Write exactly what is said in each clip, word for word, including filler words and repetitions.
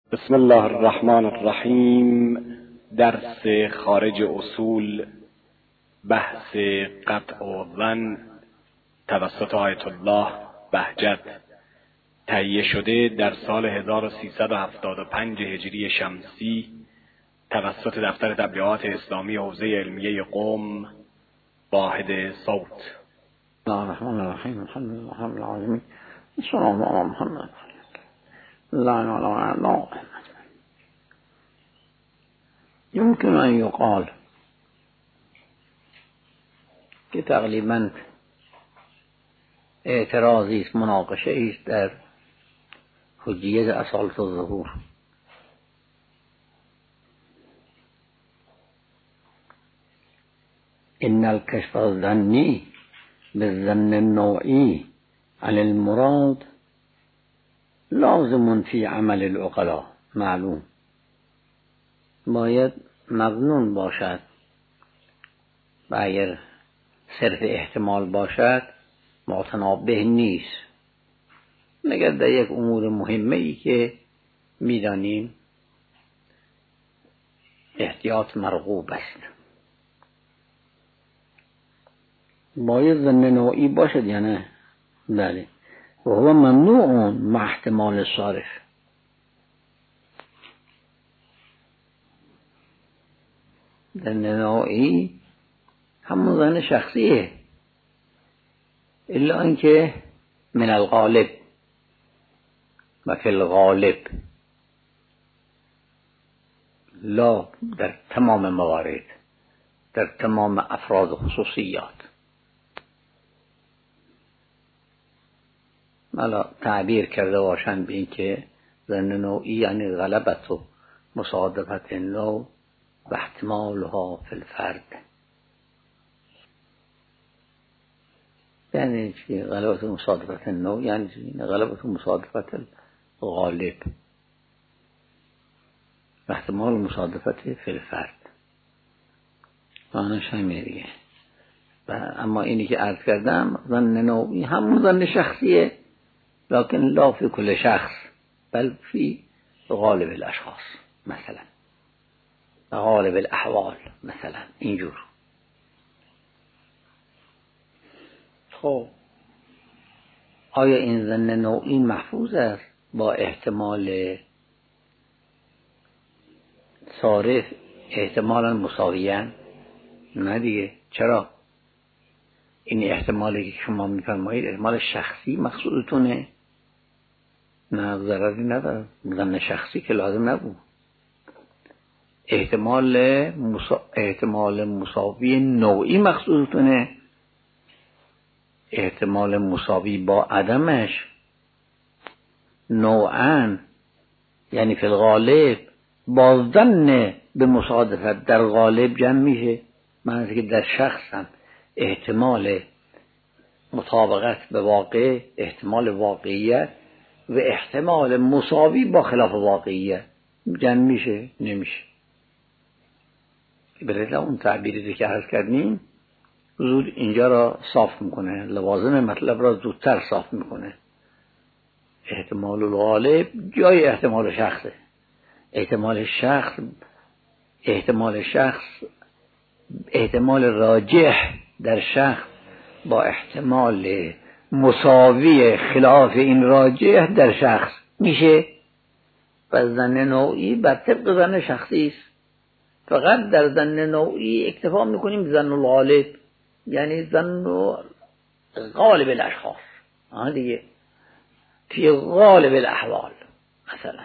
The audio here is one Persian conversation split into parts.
بسم الله الرحمن الرحیم. درس خارج اصول، بحث قطع و ظن توسط آیت الله بهجت، تهیه شده در سال هزار و سیصد و هفتاد و پنج هجری شمسی توسط دفتر تبلیغات اسلامی حوزه علمیه قم، واحد صوت. بسم الله الرحمن الرحیم. الحمد لله رب العالمین. صلی الله علی محمد. لا اله الا الله. يمكن أن يقال که تقریبا اعتراضی است، مناقشه است در حجیت اصالت الظهور. ان الكشف الظنی بالظن النوعی عن المراد لازم فی عمل العقلاء معلوم. باید مظنون باشد و اگر صرف احتمال باشد معتنابه نیست، مگر در یک امور مهمه ای که میدانیم احتیاط مرغوب است. باید ظن نوعی باشد یا نه؟ بله. و هو ممنوع مع احتمال صارف. ظن نوعی همون ظن شخصیه، الا اینکه من الغالب و فی الغالب، لا در تمام موارد، در تمام افراد و خصوصیات. حالا تعبیر کرده باشند به این که ظن نوعی یعنی غلبت و مصادفت نوع و احتمالها فی الفرد. یعنی چی غلبت و مصادفت نوع؟ یعنی چی غلبت و مصادفت غالب و احتمال مصادفت فی الفرد. معنیش همینه دیگه. و اما اینی که عرض کردم ظن نوعی همون ظن شخصیه، لکن لا فی کل شخص بل فی غالب الاشخاص، مثلا غالب الاحوال، مثلا اینجور. خب آیا این ظن نوعی محفوظ است با احتمال صارف احتمالا مساویاً؟ نه دیگه. چرا؟ این احتمالی که شما میفرمایید احتمال شخصی مقصودتونه؟ نه، ضرری نداره. ظن شخصی که لازم نبود. احتمال مسا... احتمال مساوی نوعی مقصودتونه؟ احتمال مساوی با عدمش نوعاً یعنی فی الغالب با ظن به مصادفت در غالب جمع میشه. معنی که در شخص هم احتمال مطابقت به واقع، احتمال واقعیت و احتمال مساوی با خلاف واقعیت جمع میشه؟ نمیشه. بلکه اون تعبیری که عرض کردیم زود اینجا را صاف میکنه، لوازم مطلب را زودتر صاف میکنه. احتمال الغالب جای احتمال شخصه. احتمال شخص احتمال شخص احتمال راجح در شخص با احتمال مساوی خلاف این راجح در شخص میشه. و ظن نوعی بر طبق ظن شخصی است. فقط در ظن نوعی اکتفا میکنیم ظن الغالب، یعنی ظن غالب الاشخاص. آه دیگه فی غالب الاحوال مثلا.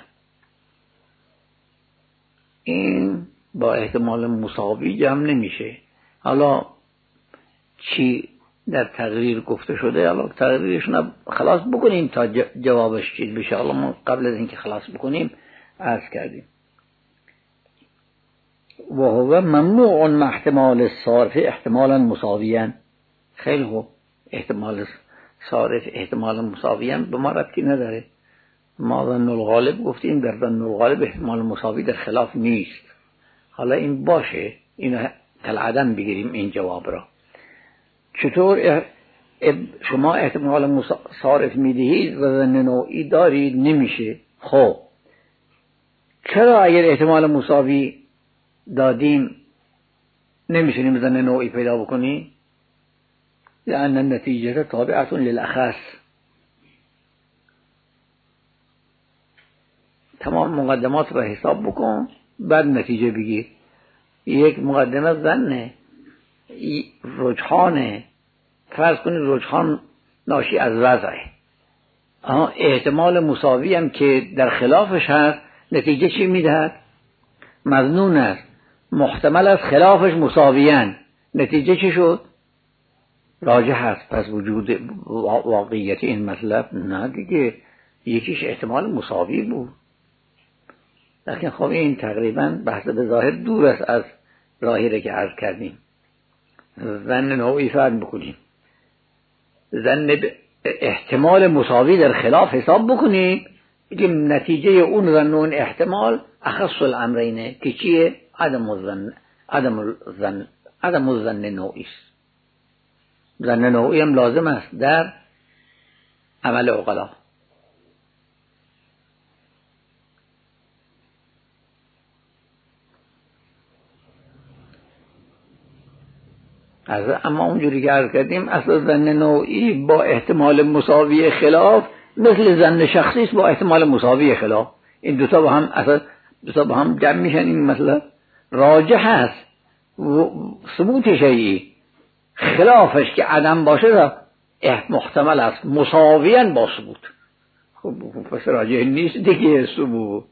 این با احتمال مساوی جمع نمیشه. حالا چی در تقریر گفته شده، حالا تقریرش نه خلاص بکنیم تا جوابش چیز بشه. حالا ما قبل از اینکه خلاص بکنیم عرض کردیم و هو ممنوع مع احتمال صارف احتمالا مساویاً. خیلی خوب، احتمال صارف احتمالا مساویاً به ما ربطی نداره. ما ظن الغالب گفتیم، در ظن الغالب احتمال مساوی در خلاف نیست. حالا این باشه، اینو کالعدم بگیریم این جواب را. چطور شما احتمال صارف میدهید و ظن نوعی دارید؟ نمیشه. خب چرا اگر احتمال مساوی دادیم نمیتونیم زن نوعی پیدا بکنیم؟ لأن النتیجه تابعه للأخص. تمام مقدمات را حساب بکن بعد نتیجه بگیر. یک مقدمه زنه، رجحانه، فرض کنید رجحان ناشی از وضعه، احتمال مساوی هم که در خلافش هست، نتیجه چی میدهد؟ مظنون است، محتمل از خلافش مساویان، نتیجه چی شد؟ راجح هست. پس وجود واقعیت این مطلب نه دیگه، یکیش احتمال مساوی بود. لیکن خب این تقریبا بحث به ظاهر دور است از راهی که عرض کردیم. ظن نوعی فرض بکنیم، ظن احتمال مساوی در خلاف حساب بکنیم، که نتیجه اون ظن اون احتمال اخص الامرینه که چیه؟ عدم الظن، عدم الظن، عدم الظن نوعی است. ظن نوعی هم لازم است در عمل عقلا. از اما اونجوری که عرض کردیم اصلا ظن نوعی با احتمال مساوی خلاف مثل ظن شخصی است با احتمال مساوی خلاف. این دوتا با هم اصلا دوتا با هم جمع میشن. این مثلا راجح هست ثبوت شیئی، خلافش که عدم باشه را محتمل است مساویاً با ثبوت. خب پس راجح نیست دیگه ثبوت.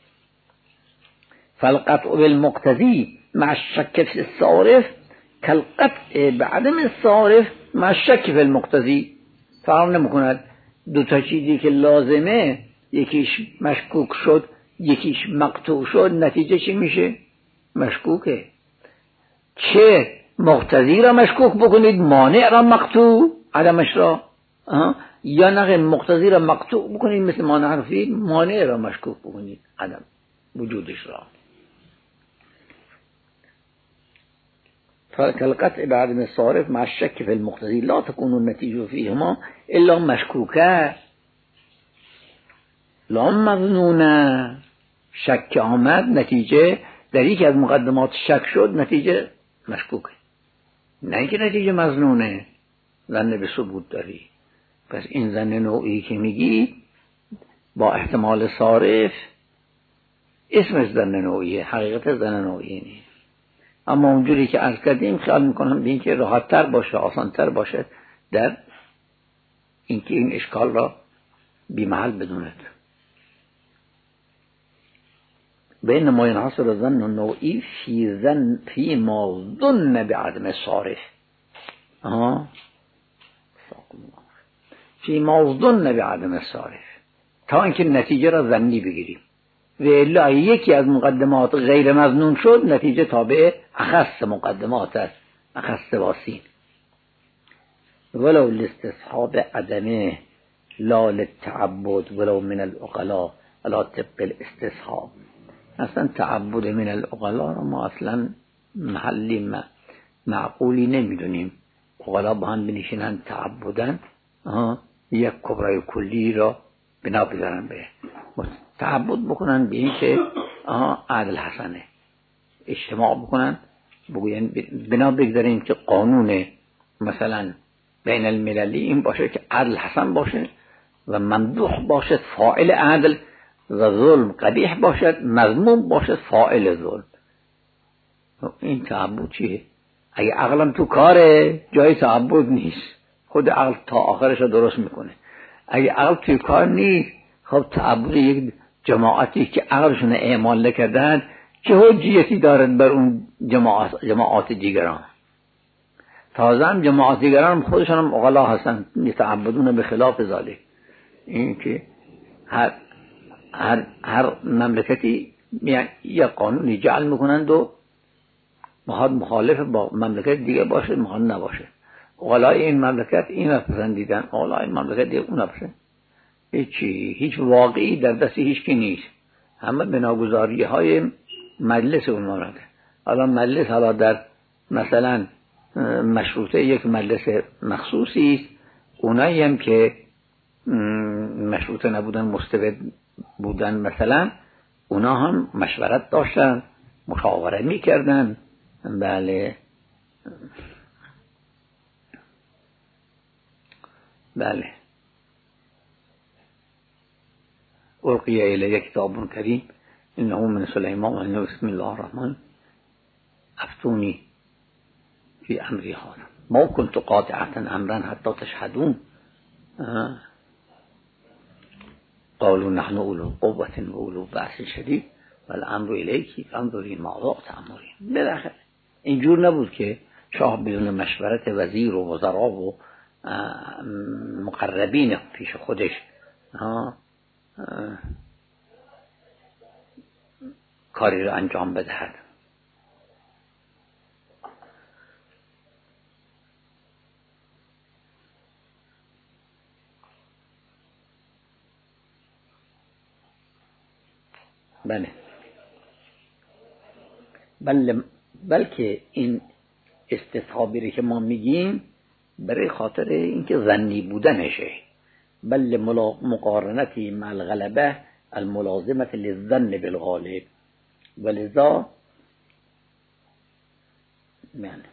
فالقطع بالمقتضی مع الشک فی الصارف کالقطع بعدم الصارف مع الشک فی المقتضی. فرق نمی‌کند دو تا چیزی که لازمه یکیش مشکوک شد یکیش مقطوع شد، نتیجه چی میشه؟ مشکوکه. چه مقتضی را مشکوک بکنید، مانع را مقطوع عدمش را، یا نه مقتضی را مقطوع بکنید مثل مانع حرفی، مانع را مشکوک بکنید عدم وجودش را. فالقطع بعدم الصارف مع الشك في المقتضي لا تكون النتيجة فيهما الا مشکوکه لا مظنونه. شک آمد، نتیجه در یکی از مقدمات شک شد، نتیجه مشکوکه، نه اینکه نتیجه مظنونه. ظن به ثبوت داری. پس این ظن نوعی که میگی با احتمال صارف اسمش ظن نوعیه، حقیقت ظن نوعی نیست. اما اونجوری که عرض کردیم خیال میکنم به اینکه راحت تر باشه، آسان تر باشه در اینکه این اشکال را بی محل بدوند. بین ما ینحصر ظن نوعی فی ظن فی ما ظن بعدم صارف. آها فی ما ظن بعدم صارف، تا اینکه نتیجه را ظنی بگیریم. و الا یکی از مقدمات غیر مظنون شد، نتیجه تابع اخص مقدمات است، اخص واسین. ولو لاستصحاب عدمه لا للتعبد ولو من العقلاء على طبق الاستصحاب. اصلا تعبد من العقلاء را ما اصلا محلی معقولی نمیدونیم. عقلاء با هم بنشینن تعبدن یک کبرای کلی را بنا بذارن به تعبد بکنن به این که عدل حسنه، اجتماع بکنن بگوین بنا بگذاریم که قانون مثلا بین المللی این باشه که عدل حسن باشه و ممدوح باشد فاعل عدل و ظلم قبیح باشد مذموم باشد فاعل ظلم. این تعبد چیه؟ اگه عقلم تو کاره جای تعبد نیست، خود عقل تا آخرش رو درست میکنه. اگه عقل توی کار نیست، خب تعبد یک جماعتی که عقلشون اعمال نکردن چه حجیتی دارد بر اون جماعت, جماعات دیگران؟ تازه هم جماعات دیگران خودشان هم عقلا هستن، یتعبدون به خلاف ذالک. این که هر هر هر مملکتی یک قانونی جعل میکنند و مخالف با مملکت دیگه باشه، مخالف نباشه. عقلای این مملکت این را پسندیدن، عقلای این مملکت دیگه اون را پسند. هیچی هیچ واقعی در دست هیچ کی نیست، همه بناگذاری های مجلس اون مورد. حالا مجلس حالا در مثلا مشروطه یک مجلس مخصوصی است، اونایی هم که مشروطه نبودن مستبد بودن مثلا اونا هم مشورت داشتن، مشاوره میکردن. بله بله القی الی کتاب کریم انه من سلیمان و انه بسم الله الرحمن افتونی فی امری هذا ما كنت قاطعة امرا حتی تشهدون قالوا نحن اولو قوة و اولو بأس شدید والامر الیکی فانظری ماذا تأمرین. بالاخره اینجور نبود که شاه بدون مشورت وزیر و وزرا و مقربین پیش خودش ها کاری را انجام بدهد. بله بل بلکه این استثابری که ما میگیم برای خاطر اینکه ظنی بودنشه، بل مقارنتی مع الغلبه الملازمه للظن بالغالب ولذا يعني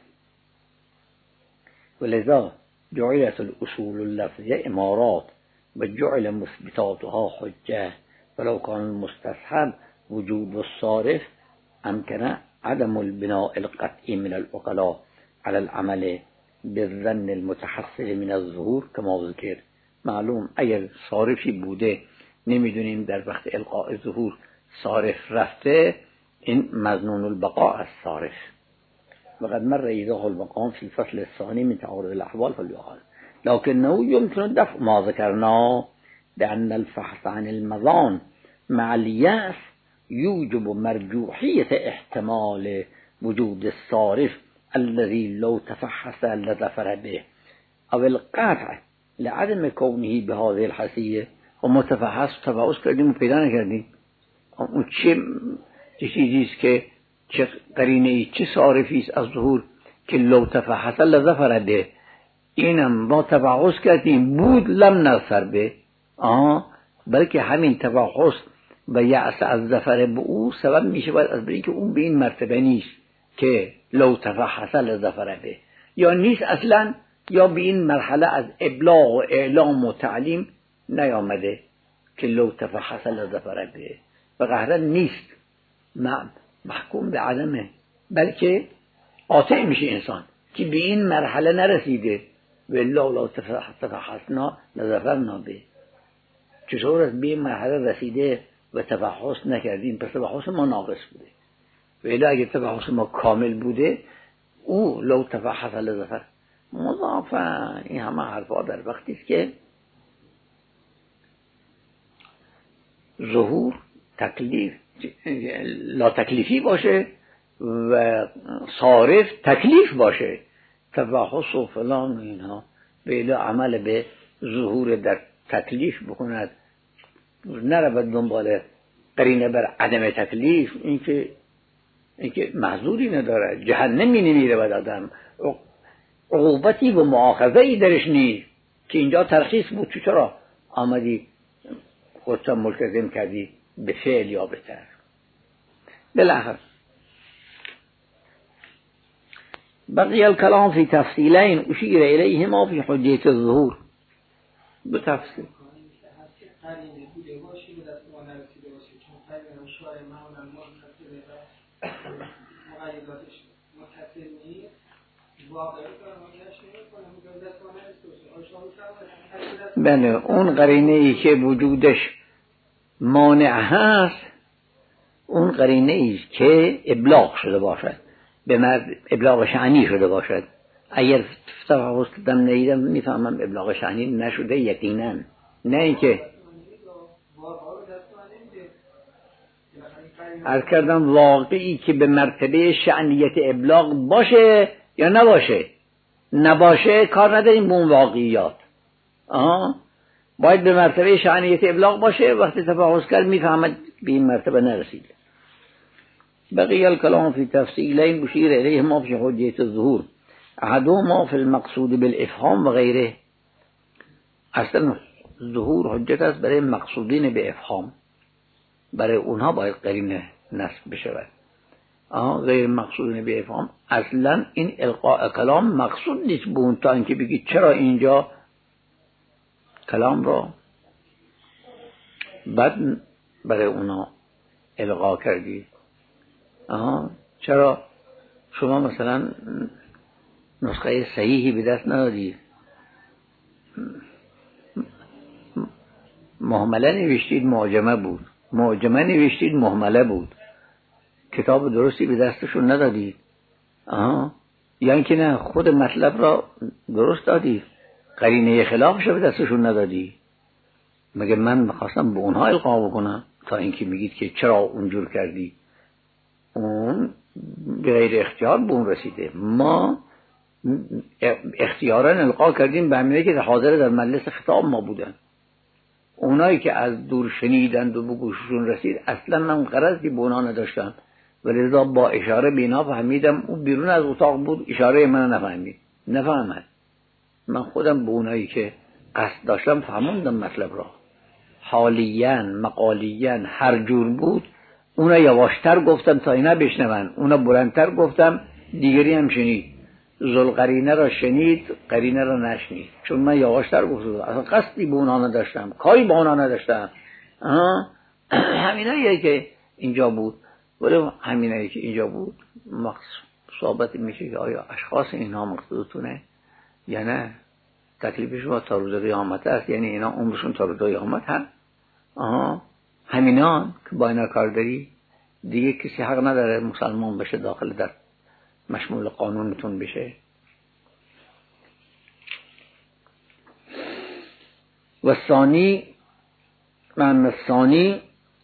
ولذا جعلت الاصول اللفظیه امارات و جعل مثبتاتها حجه ولو كان المستصحب وجود الصارف امكن عدم البناء القطعي من العقلاء على العمل بالظن المتحصل من الظهور كما ذکر. معلوم اگر صارفی بوده نمیدونیم در وقت القاء ظهور صارف رفته، این مظنون البقاء از صارف. وقد مر ایضاح المقام في الفصل الثاني من تعارض الاحوال فليقال لكنه يمكن دفع ما ذكرناه بأن الفحص عن المظان مع اليأس يوجب مرجوحية احتمال وجود الصارف الذي لو تفحص لظفر به او القطع لعدم كونه بهذه الحسية. و متفحص تفحص کردیم و پیدا نکردیم اون چه چیزیست که چه قرینه چه صارفیست از ظهور که لو تفحص لظفر به، اینم ما تفحص کردیم بود لم نظفر به. آه بلکه همین تفحص و یأس از ظفر به او سبب میشه باید از بری که اون به این مرتبه نیست که لو تفحص لظفر به، یا نیست اصلا، یا به این مرحله از ابلاغ و اعلام و تعلیم نیامده که لو تفحص لظفر به و قهرا نیست محکوم به عدمه، بلکه قاطع میشه انسان که به این مرحله نرسیده و الا لو تفحصنا لظفرنا به. چطور از به این مرحله رسیده و تفحص نکردیم؟ پس تفحص ما ناقص بوده و الا اگه تفحص ما کامل بوده او لو تفحص لظفر مضافا. این همه حرفا در وقتی است که ظهور تکلیف لا تکلیفی باشه و صارف تکلیف باشه، تفحص و فلان و اینها به الا عمل به ظهور در تکلیف بکند، نرود دنبال قرینه بر عدم تکلیف. این که این که محظوری نداره، جهنمی نمیره بعد آدم، عقوبتی و مؤاخذه‌ای درش نیست که اینجا ترخیص بود چرا آمدی خودت ملتزم کردی به فعل یا به ترک. بالاخره بقي الكلام في تفصيلين أشير إليهما في حجية الظهور بتفصيل. بله اون قرینه ای که وجودش مانع هست، اون قرینه ای که ابلاغ شده باشد، به مرد ابلاغ شأنی شده باشد. اگر تفحص دم نیدم میفهمم ابلاغ شأنی نشده یقینا، نه اینکه عرض کردم واقعی که به مرتبه شأنیت ابلاغ باشه یا نباشه، نباشه کار نداریم به اون واقعیات. آها باید به مرتبه شأنیت ابلاغ باشه، وقتی تفحص کرد میفهمد به این مرتبه نرسیده. بقي الكلام في تفصيلين مشير إليهما في حجية الظهور أحدهما في المقصود بالإفهام وغيره. اصلا ظهور حجت است برای مقصودین به افهام، برای اونها باید قرینه نصب بشود. آه غیر مقصود به افهام، اصلا این القاء کلام مقصود نیست به اون تا اینکه بگید چرا اینجا کلام را بعد برای اونا القا کردی. آها چرا شما مثلا نسخه صحیحی به دست ندادید، مهمله نوشتید معجمه بود، معجمه نوشتید مهمله بود، کتاب درستی به دستشون ندادید. آها یا اینکه نه خود مطلب را درست دادید، قرینه خلافش به دستشون ندادی. مگه من میخواستم به اونها القا بکنم تا اینکه میگید که چرا اونجور کردی؟ اون به غیر اختیار به اون رسیده. ما اختیارا القا کردیم به همینه که حاضر در مجلس خطاب ما بودن. اونایی که از دور شنیدند و به گوششون رسید اصلا من غرضی به اونا نداشتم، ولذا با اشاره به اینا فهمیدم اون بیرون از اتاق بود، اشاره من نفهمید نفهمد. من خودم به اونایی که قصد داشتم فهموندم مطلب را، حالیاً مقالیاً هر جور بود. اونا یواشتر گفتم تا اینا بشنون، اونا بلندتر گفتم دیگری هم شنید. ذوالقرینه را شنید، قرینه را نشنید، چون من یواشتر گفتم، اصلا قصدی به اونا نداشتم، کاری به اونا نداشتم. همینایی که اینجا بود، ولی همینایی که اینجا بود ثابت میشه که آیا اشخاص اینها مقصودتونه یا نه. تکلیف شما تا روز قیامت است، یعنی اینا عمرشون تا روز قیامت هست. آها همینان که با اینا کار داری، دیگه کسی حق نداره مسلمان بشه داخل در مشمول قانونتون بشه. و ثانی من الثانی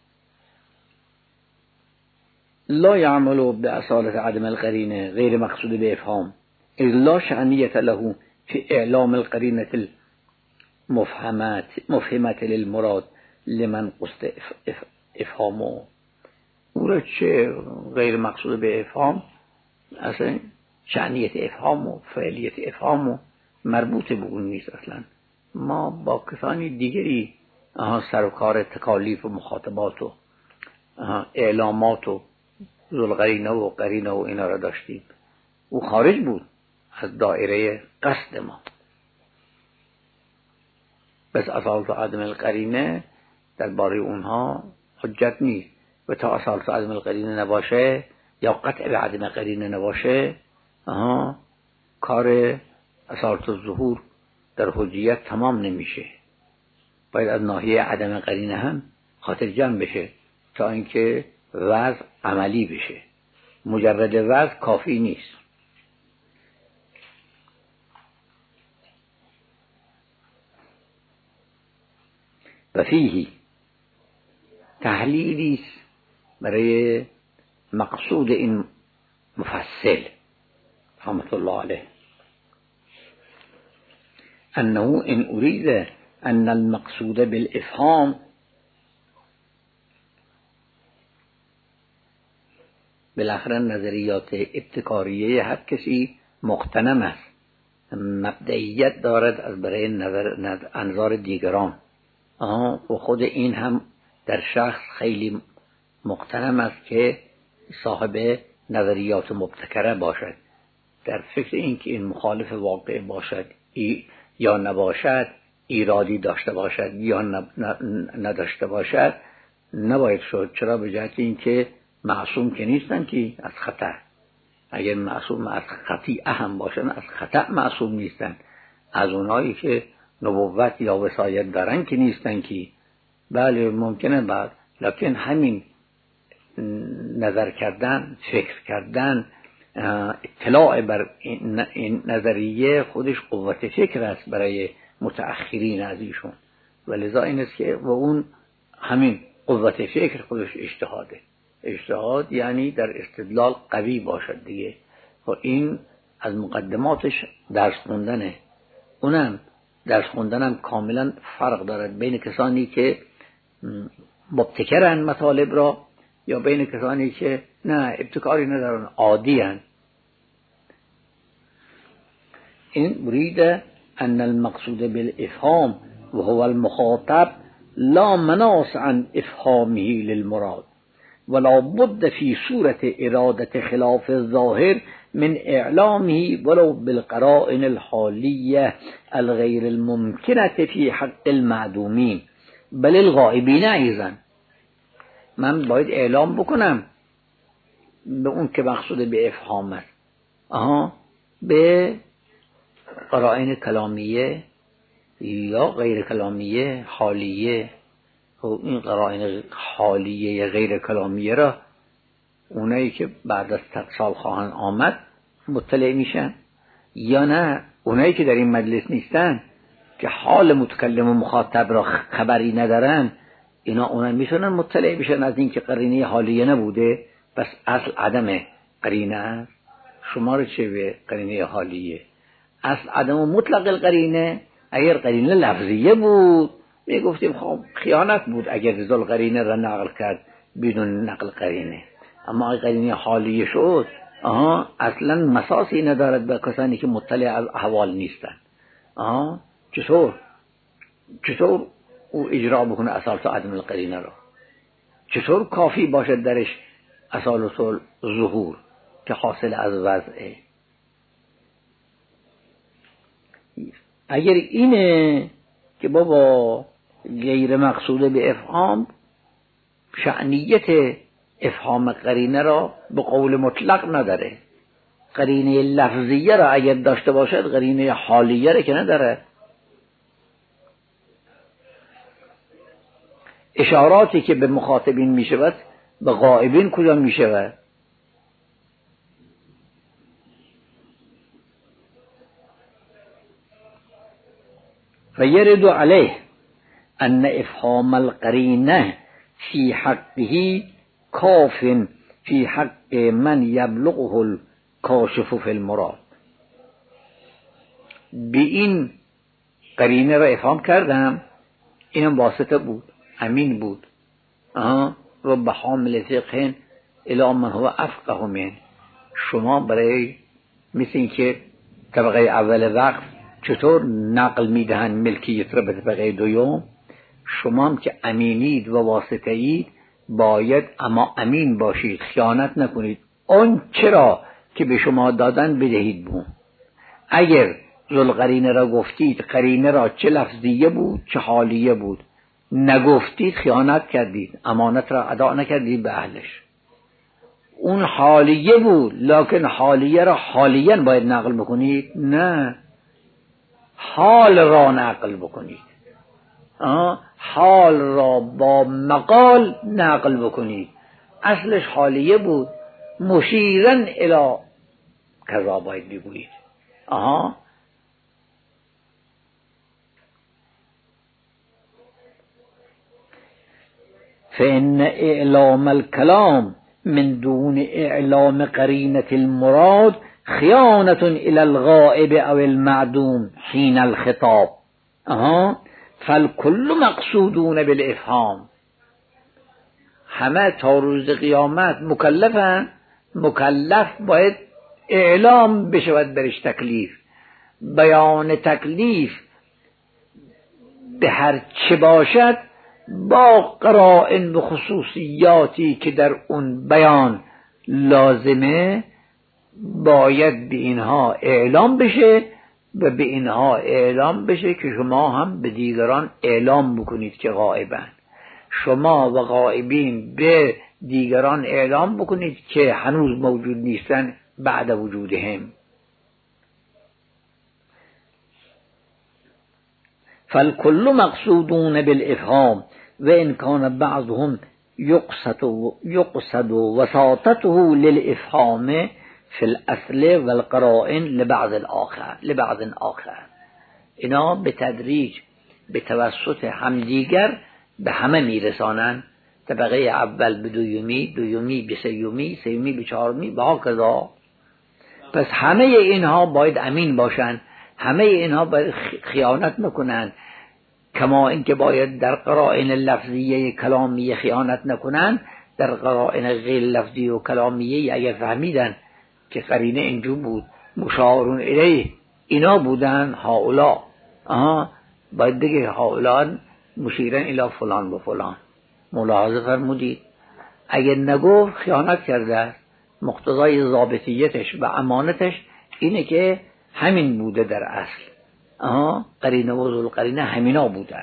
لا يعمل بأصالة عدم القرینه غیر مقصود به افهام اذ لا شأنیت له في اعلام القرینه المفهمات مفهمت للمراد لمن قصد افهامه. او را چه غیر مقصود به افهام، اصلا شأنیت افهام و فعلیت افهام و مربوط به اون نیست. اصلا ما با کسانی دیگری سر و کار تکالیف و مخاطبات و اعلامات و ذوالقرینه و قرینه و اینا را داشتیم. او خارج بود از دائره قصد ما. بس اصالت عدم القرینه درباره اونها حجت نیست، و تا اصالت عدم القرینه نباشه یا قطع به عدم قرینه نباشه، آها کار اصالت الظهور در حجیت تمام نمیشه. باید از ناحیه عدم قرینه هم خاطر جمع بشه تا اینکه وضع عملی بشه. مجرد وضع کافی نیست. و فیه تحلیلی برای مقصود این مفصل رحمت الله علیه، انه ان اريد ان المقصود بالافهام بالاخره نظریات ابتکاریه هر کسی مغتنم است، مبدئیت دارد از برای نظر انظار دیگران. آها و خود این هم در شخص خیلی مغتنم است که صاحب نظریات مبتکره باشد، در فکر این که این مخالف واقع باشد ای یا نباشد، ایرادی داشته باشد یا نداشته باشد، نباید شد. چرا؟ به جهت این که معصوم که نیستن که از خطا. اگر معصوم از خطیئه هم باشن از خطا معصوم نیستن. از اونایی که نبوت یا وصایت دارن که نیستن که بله ممکنه بعد، لکن همین نظر کردن، فکر کردن، اطلاع بر این نظریه خودش قوت فکر است برای متأخرین از ایشون. ولذا این است که و اون همین قوت فکر خودش اجتهاده. اجتهاد یعنی در استدلال قوی باشد دیگه. و این از مقدماتش درس خوندنه. اونم درس خوندنم کاملا فرق دارد بین کسانی که مبتکرن مطالب را یا بین کسانی که نه ابتکاری ندارن، عادی هن. این مرید ان المقصود بالافهام و هو المخاطب لا مناص عن افهامه للمراد ولا بد في صورت ارادت خلاف الظاهر من اعلامه ولو بالقرائن الحالیه الغیر الممکنه في حق المعدومین بل الغائبین ایضا. من باید اعلام بکنم به اون که مقصود به افهامه، آها، به قرائن کلامیه یا غیر کلامیه حالیه. خب این قرائن حالیه غیر کلامیه را اونایی که بعد از صد سال خواهند آمد مطلع میشن، یا نه اونایی که در این مجلس نیستن که حال متکلم و مخاطب را خبری ندارن، اینا اونا میتونن مطلع بشن از این که قرینه حالیه نبوده، پس اصل عدم قرینه است. شما رو چه به قرینه حالیه؟ اصل عدم مطلق القرینه. اگر قرینه لفظیه بود میگفتیم خب خیانت بود اگر ذل قرینه را نقل کرد بدون نقل قرینه، اما اگر قرینه حالیه شد آها اصلا مساسی ندارد به کسانی که مطلع از احوال نیستن. آها چطور چطور او اجرا بکنه اصالت عدم القرینه را؟ چطور کافی باشد درش اصالت ظهور که حاصل از وضعه؟ اگر اینه که بابا غیر مقصود به افهام، شأنیت افهام قرینه را به قول مطلق نداره. قرینه لفظیه را اگر داشته باشد قرینه حالیه را که نداره. اشاراتی که به مخاطبین می شود به غائبین کجا می شود؟ فیرد علیه ان افهام القرینه فی حقه کاف فی حق من یبلغه الکاشف فی المراد. به این قرینه را افهام کردم، اینم واسطه بود، امین بود. آها رب حامل فقه الی من هو افقه من. شما برای مثل این که طبقه اول وقت چطور نقل میدهن ملکیت را به طبقه دوم، شما هم که امینید و واسطه اید باید اما امین باشید، خیانت نکنید. اون چرا که به شما دادن بدهید بون. اگر ذل قرینه را گفتید، قرینه را چه لفظیه بود چه حالیه بود نگفتید، خیانت کردید، امانت را ادا نکردید به اهلش. اون حالیه بود لکن حالیه را حالیا باید نقل بکنید، نه حال را نقل بکنید. آه؟ حال را با مقال نقل بکنید. اصلش حالیه بود، مشیرن الی کذا باید بگویید. آها فإن اعلام الكلام من دون اعلام قرینة المراد خیانة الى الغائب او المعدوم حین الخطاب. آها فالکل مقصودون بالافهام. همه تا روز قیامت مکلفن، مکلف باید اعلام بشود برش تکلیف. بیان تکلیف به هر چه باشد با قرائن و خصوصیاتی که در اون بیان لازمه باید به اینها اعلام بشه و به اینها اعلام بشه که شما هم به دیگران اعلام بکنید که غائبن. شما و غائبین به دیگران اعلام بکنید که هنوز موجود نیستن بعد وجودهم. فالکل مقصودون بالافهام و ان کان بعضهم یقصد یقصد وساطته للافهام فی الاصل والقرائن لبعض الاخر لبعض آخر. اینا به تدریج به توسط همدیگر به همه میرسانن. طبقه اول به دویمی، دویمی به سیومی، سیومی به چهارمی و هاکذا. پس همه اینها باید امین باشن، همه اینها باید خیانت نکنن، کما اینکه باید در قرائن لفظیه کلامیه خیانت نکنن، در قرائن غیر لفظی و کلامیه اگر فهمیدن که قرینه اینجور بود مشاورون الیه اینا بودن هاولا، آها باید بگه هاولا مشیرن الی فلان و فلان. ملاحظه فرمودید اگر نگفت خیانت کرده است. مقتضای ضابطیتش و امانتش اینه که همین بوده در اصل. آها قرینه و ذل قرینه همینا بودن.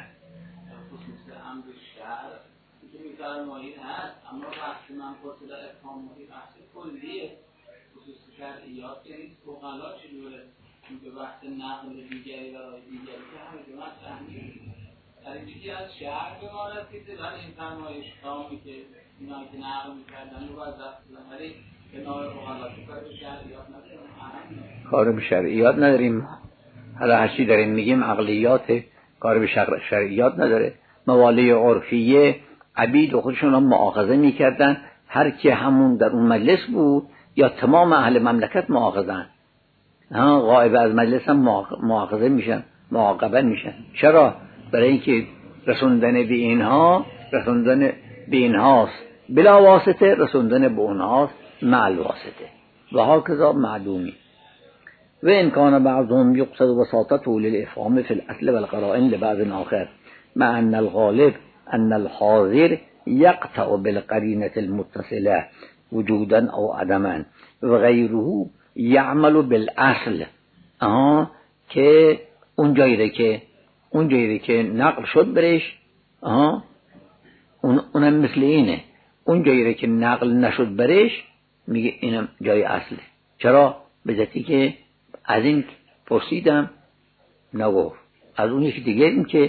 فرمایید هست، اما بحث من پرسه در افهامی بحث کلیه خصوص شرعیات که نیست فقلا چجوره که بحث نقل دیگری برای دیگری که همه جو مطرح نیست. در این یکی از شهر به ما رسیده ولی این فرمایش کامی که اینایی که نقل میکردن رو باید رفتن ولی به نوع فقلا که کار به شرعیات نداریم. کار به شرعیات نداریم. حالا هرچی داریم میگیم عقلیات، کار به شرعیات نداره. موالی عرفیه عبید و خودشون هم مؤاخذه میکردن، هر کی همون در اون مجلس بود یا تمام اهل مملکت مؤاخذن، ها غایب از مجلس هم مؤاخذه میشن، معاقبه میشن. چرا؟ برای اینکه رسوندن به اینها رسوندن به اینهاست بلا واسطه، رسوندن به اونهاست مع الواسطه و هكذا معدومی. و ان کان بعضهم یقصد وساطته للافهام فی الاصل والقرائن لبعض آخر مع ان الغالب ان الحاضر يقطع بالقرينة المتصلة وجودا او عدما وغيره يعمل بالاصل. آها که اون جایی که اون جایی که نقل شد برش، آها اون اونم مثل اینه. اون جایی که نقل نشد برش میگه اینم جای اصله. چرا؟ به ذاتی که از این پرسیدم نگفت، از اون یکی دیگه این که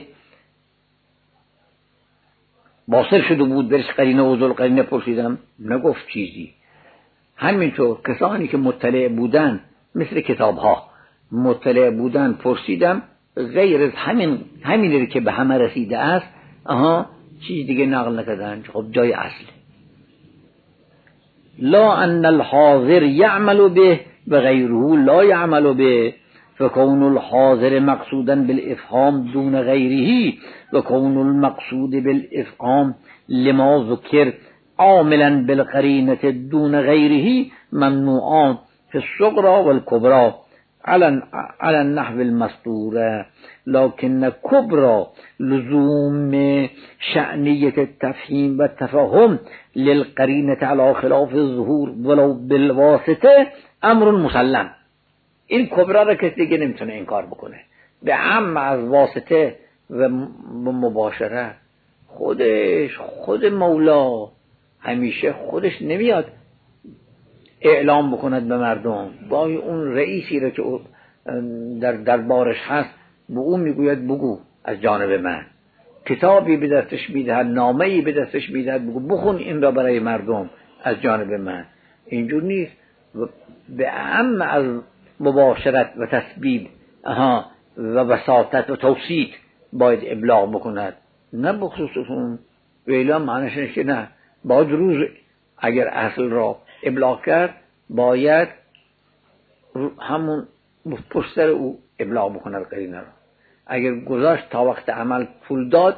باصر شده بود برش قرینه و ذل قرینه پرسیدم نگفت چیزی. همینطور کسانی که مطلع بودن مثل کتاب ها مطلع بودن پرسیدم غیر از همین همینی که به همه رسیده است، آها چیز دیگه نقل نکردن. خب جای اصل. لا ان الحاضر يعمل به و غیره لا يعمل به فكون الحاضر مقصودا بالافهام دون غیره و كون المقصود بالافهام لما ذکر عاملا بالقرینة دون غیره ممنوعان في الصغرى والكبرى على النحو المستور، لكن كبرى لزوم شأنية التفهيم والتفهم للقرينة على خلاف الظهور ولو بالواسطة امر مسلم. این کبرا را کسی دیگه نمیتونه انکار بکنه. به عم از واسطه و مباشره خودش خود مولا همیشه خودش نمیاد اعلام بکند به مردم. گاهی اون رئیسی را که در دربارش هست به اون میگوید بگو از جانب من، کتابی به دستش میدهد، نامه‌ای به دستش میدهد بگو بخون این را برای مردم از جانب من. اینجور نیست. به عم از مباشرت و تسبیب اها و وساطت و توسیط باید ابلاغ بکند، نه بخصوصون. و اعلام معنیش اینه که نه باید روز اگر اصل را ابلاغ کرد باید همون پشتر او ابلاغ بکند قرینه را. اگر گذاشت تا وقت عمل پول داد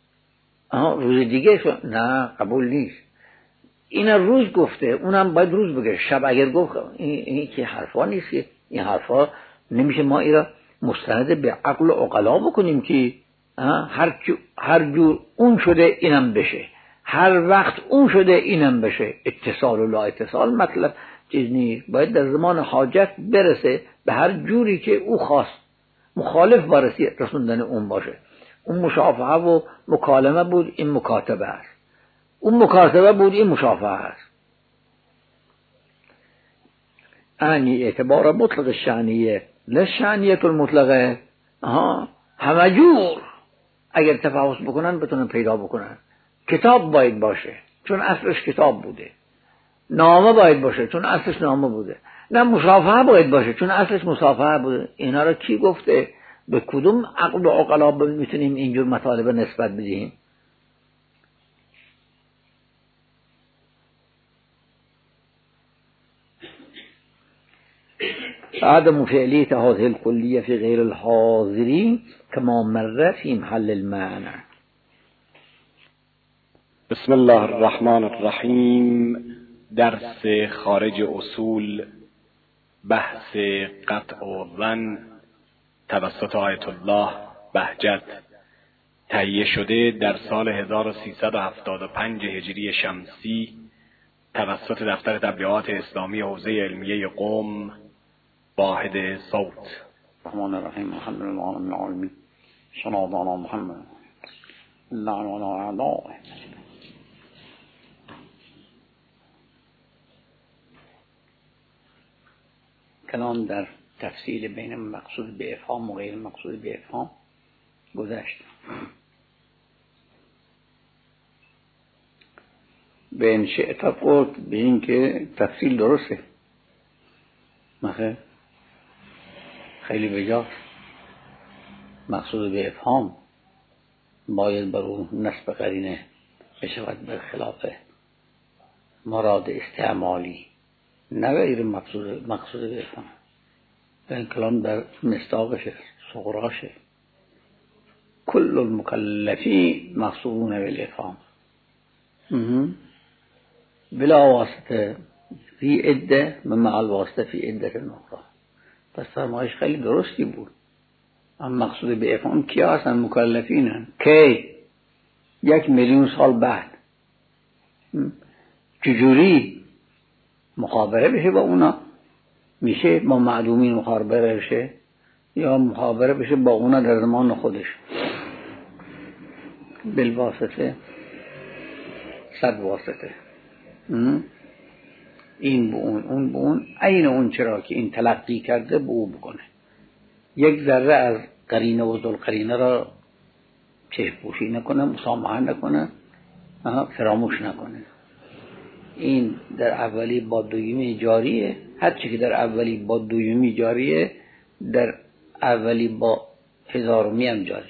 روز دیگه شد، نه قبول نیست. این روز گفته اونم باید روز بگه. شب اگر گفت این, این که حرفا نیست. این حرفا نمیشه ما ایرا مستند به عقل و عقلا بکنیم که هر, هر جور اون شده اینم بشه، هر وقت اون شده اینم بشه. اتصال و لا اتصال مطلب چیز نیست. باید در زمان حاجت برسه به هر جوری که او خواست. مخالف بارسی رسوندن اون باشه. اون مشافهه و مکالمه بود، این مکاتبه است. اون مکاتبه بود، این مشافهه است. انی اعتبار مطلق شعنیه نه شعنیت المطلقه. آها همه جور اگر تفحص بکنن بتونن پیدا بکنن. کتاب باید باشه چون اصلش کتاب بوده. نامه باید باشه چون اصلش نامه بوده. نه مشافهه باید باشه چون اصلش مصافحه بوده. اینا را کی گفته؟ به کدوم عقل و عقلا میتونیم اینجور مطالب نسبت بدیم؟ عدم فعلیت هذه الكلیه فی غیر الحاضرین کما مر فی محل المعنى. بسم الله الرحمن الرحیم. درس خارج اصول، بحث قطع و ظن توسط آیت الله بهجت تهیه شده در سال هزار و سیصد و هفتاد و پنج هجری شمسی توسط دفتر تبلیغات اسلامی حوزه علمیه قم، واحد صوت. الرحمن الرحیم. الحمد لله رب العالمین. صلی الله علی محمد الله علی اعدائه. کلام در تفصیل بین مقصود به افهام و غیر مقصود به افهام گذشت. به این شئت قلت، به این که تفصیل درسته، مثلا خیلی بجاست. مقصود به افهام باید بر اون نسب قرینه بشود به خلاف مراد استعمالی، نه غیر مقصود مقصود به افهام. این کلام در مصداقشه، صغراشه. کل المکلفین مقصودون بالافهام بلا واسطه فی عده و مع الواسطه فی عده اخرى. پس فرمایش خیلی درستی بود. اما مقصود به افهام کیا هستن؟ مکلفینن. کی؟ یک میلیون سال بعد. چجوری مخابره بشه با اونا؟ میشه با معلومین مخابره بشه یا مخابره بشه با اونا در زمان خودش بالواسطه، صد واسطه. این به اون، اون به اون، عین اون چرا که این تلقی کرده به او بکنه. یک ذره از قرینه و ذوالقرینه را چشم پوشی نکنه، مسامحه نکنه، فراموش نکنه. این در اولی با دویمی جاریه. هر چی که در اولی با دویمی جاریه در اولی با هزارمی هم جاریه.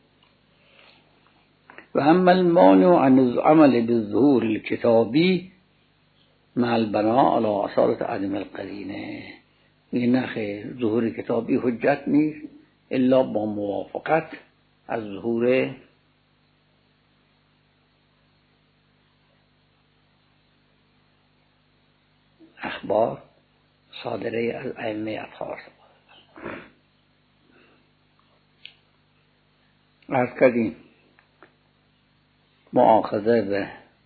و اما المانع عن العمل بالظهور الكتابی مع البناء على اصالة عدم القرینه. میگه نخیر، ظهور کتابی حجت نیست الا با موافقت از ظهور اخبار صادره از ائمه اطهار. عرض کردیم مؤاخذه به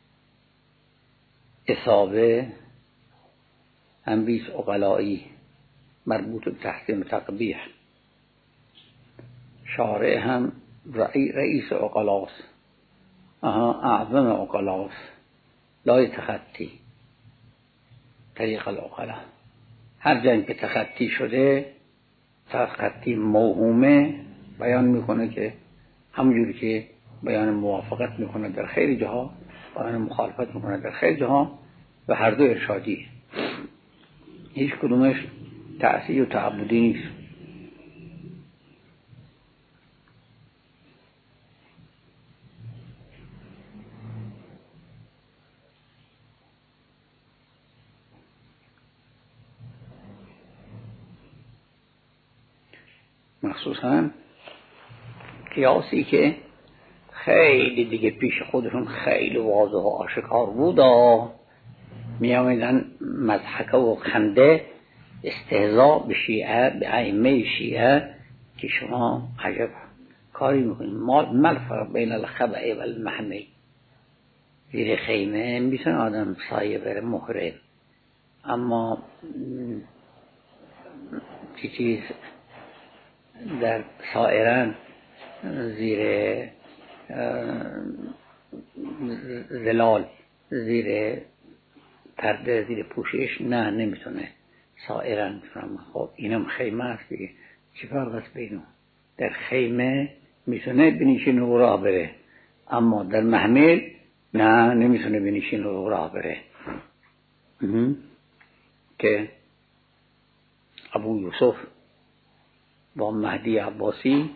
اصابه انبیس اقلایی مربوط به تحسین تقبیح. شارع هم رئیس اقلاس، اعظم اقلاس، لا تخطی طریق الاقلا. هر جنگ که تخطی شده، تخطی موهومه، بیان میکنه که همونجوری که بیان موافقت میکنه در خیلی جاها، بیان مخالفت میکنه در خیلی جاها، و هر دو ارشادی، هیچ کدومش تعصیب و تعبدی نیست. مخصوصا قیاسی که خیلی دیگه پیش خودشون خیلی واضح و آشکار بود، می آمدن مضحکه و خنده استهزاء به شیعه، به ائمه شیعه، که شما عجب کاری میکنید. ما الفرق بین الخبأ و المحمل؟ زیر خیمه میتونه آدم سایه بره محرم، اما چی چیز در سائرن زیر زلال، زیر پرده، زیر پوشش، نه نمیتونه. سائرن میتونم. خب اینم خیمه است دیگه، چی فرق است بینو؟ در خیمه میتونه بنشینه و راه بره، اما در محمل نه، نمیتونه بنشینه و راه بره. که ابو یوسف با مهدی عباسی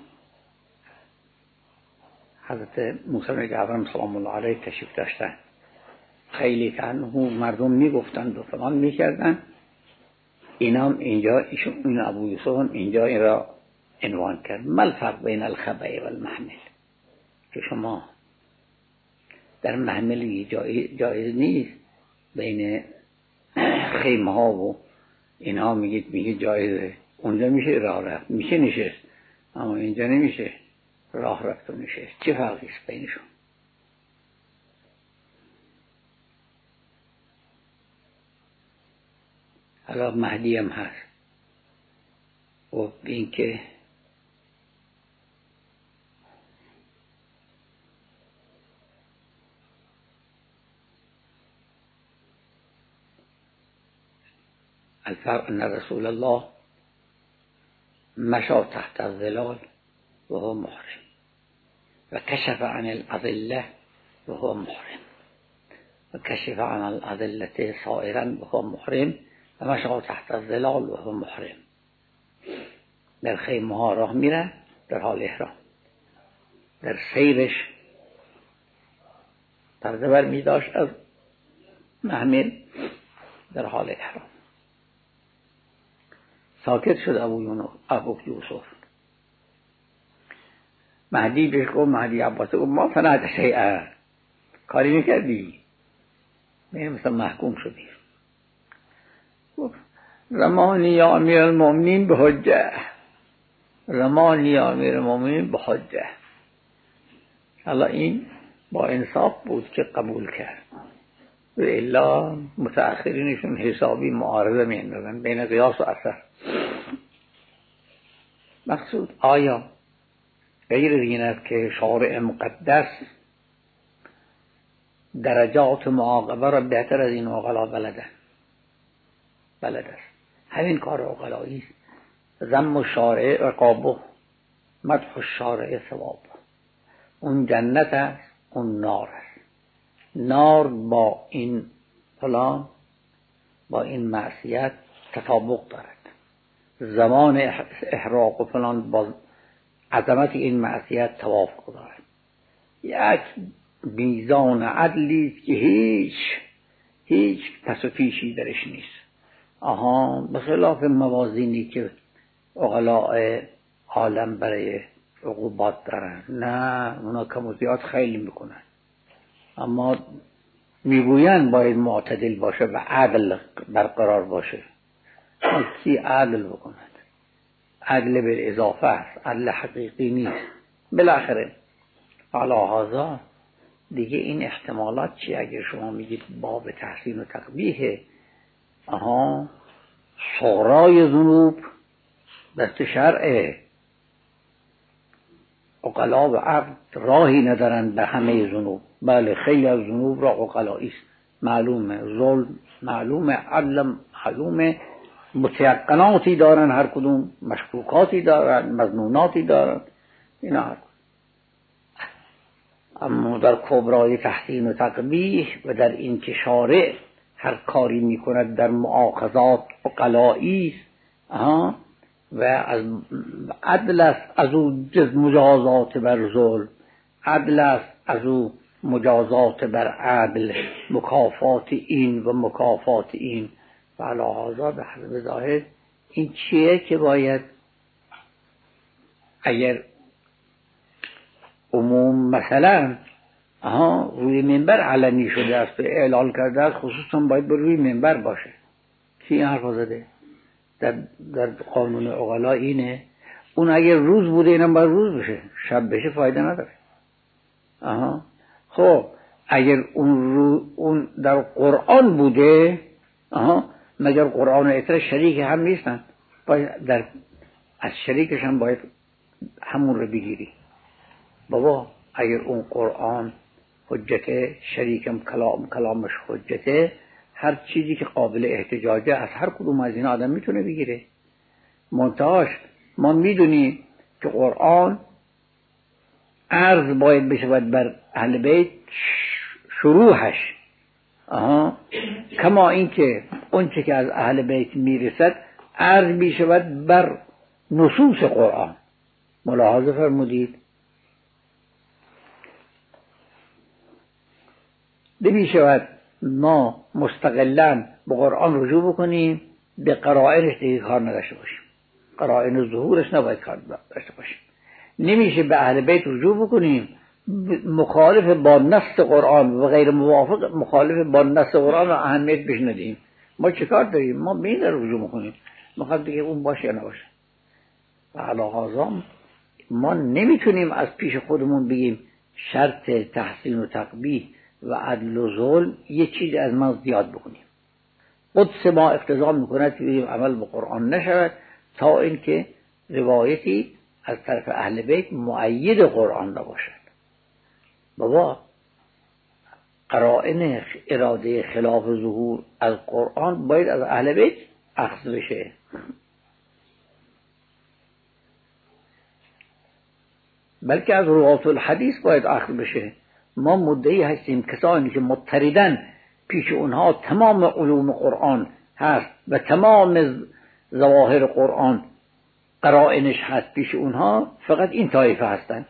حضرت موسی بن جعفر سلام الله علیه تشریف داشتن. خیلی تنها مردم میگفتند و فلان میکردن. اینام اینجا ایشون، این ابو یوسف هم اینجا این را عنوان کرد. ما الفرق بین الخبأ و المحمل؟ که شما در محملی جایز, جایز نیست، بین خیمه ها و اینها میگید میگید جایزه، اونجا میشه راه رفت، میشه نشست، اما اینجا نمیشه. راه رفت و نشست. چه فرقی است بینشون؟ حالا مهدی هم هست و این که الفرق ان رسول الله مشى تحت الظلال وهو محرم و کشف عن الأذلة وهو محرم و کشف عن الأذلة صائرا وهو محرم و مشى تحت الظلال وهو محرم. در خیمه ها راه میره در حال احرام، در سیرش پرده بر می داشت از محمل در حال احرام. ساکت شد ابو یونس ابو یوسف. مهدی بهش گفت، مهدی عباس گفت ما صنعت شیئا، کاری میکردی؟ میگه مثلا محکوم شدی. گفت رمانی یا امیر المؤمنین به حجه، رمانی یا امیر المؤمنین به حجه. الله این با انصاف بود که قبول کرد، و الا متأخرینشون حسابی معارضه می اندازن بین قیاس و اثر. مقصود آیا غیر این است که شارع مقدس درجات معاقبه را بهتر از این عقلا بلده بلد است؟ همین کار عقلایی است. ذم الشارع عقابه، مدح الشارع ثواب. اون جنت است، اون نار است. نار با این فلان، با این معصیت تطابق دارد. زمان احراق و فلان با عظمت این معصیت توافق دارد. یک میزان عدلی است که هیچ هیچ پس و پیشی درش نیست. آها، به خلاف موازینی که عقلاء عالم برای عقوبات دارن، نه اونا کم و زیاد خیلی میکنن، اما میگوین باید معتدل باشه و عدل برقرار باشه. کی عدل بکند؟ عدل بالاضافه است، عدل حقیقی نیست. بالاخره علی هذا دیگه این احتمالات چی؟ اگر شما میگید باب تحسین و تقبیح، آها صغرای ذنوب دست شرعه، عقلا و عقل راهی ندارن به همه ذنوب. بله خیلی از ذنوب را عقلایی است، معلومه، ظلم معلومه، عدل معلومه، متیقناتی دارن، هر کدوم مشکوکاتی دارن، مظنوناتی دارن، اینا هر کدوم. اما در کبرای تحسین و تقبیح و در این که شارع هر کاری میکند در مؤاخذات عقلایی است، آها، و از عدل است از او جز مجازات بر ظلم، عدل است از او مجازات بر عدل، مکافات این و مکافات این. و علی هذا به حسب ظاهر این چیه که باید اگر عموم مثلا آها روی منبر علنی شده است و اعلان کرده است، خصوصا باید بر روی منبر باشه. کی این حرف زده؟ در, در قانون عقلا اینه. اون اگر روز بوده اینم باید روز بشه، شب بشه فایده نداره. آها خب اگر اون رو اون در قرآن بوده، آها مگر قرآن و اطلاع شریک هم نیستن؟ باید در از شریکش هم باید همون رو بگیری. بابا اگر اون قرآن حجته، شریکم کلام کلامش حجته، هر چیزی که قابل احتجاجه از هر کدوم از این آدم میتونه بگیره. منتهاش ما میدونیم که قرآن عرض باید بشود بر اهل بیت شروحش، آها کما این که اون چه که از اهل بیت میرسد عرض بشود بر نصوص قرآن. ملاحظه فرمودید؟ نمی شود ما مستقلاً به قرآن رجوع بکنیم، به قرائنش دیگه کار نداشته باشیم، قرائن ظهورش نباید کار داشته باشیم. نمیشه به اهل بیت رجوع بکنیم مخالف با نص قرآن و غیر موافق مخالف با نص قرآن و اهمیت بهش ندیم. ما چه کار داریم؟ ما به این رجوع میکنیم، میخواد دیگه اون باشه یا نباشه. و علی هذا ما نمیتونیم از پیش خودمون بگیم شرط تحسین و تقبیح و عدل و ظلم یه چیز از ما زیاد بکنیم. قدس ما اقتضا میکند که بگیم عمل به قرآن نشود تا اینکه روایتی از طرف اهل بیت مؤید قرآن نباشد. بابا قرائن اراده خلاف ظهور از قرآن باید از اهل بیت اخذ بشه. بلکه از روات الحدیث باید اخذ بشه. ما مدعی هستیم کسانی که مضطردن پیش اونها تمام علوم قرآن هست و تمام ظواهر قرآن قرائنش هست پیش اونها، فقط این طایفه هستند.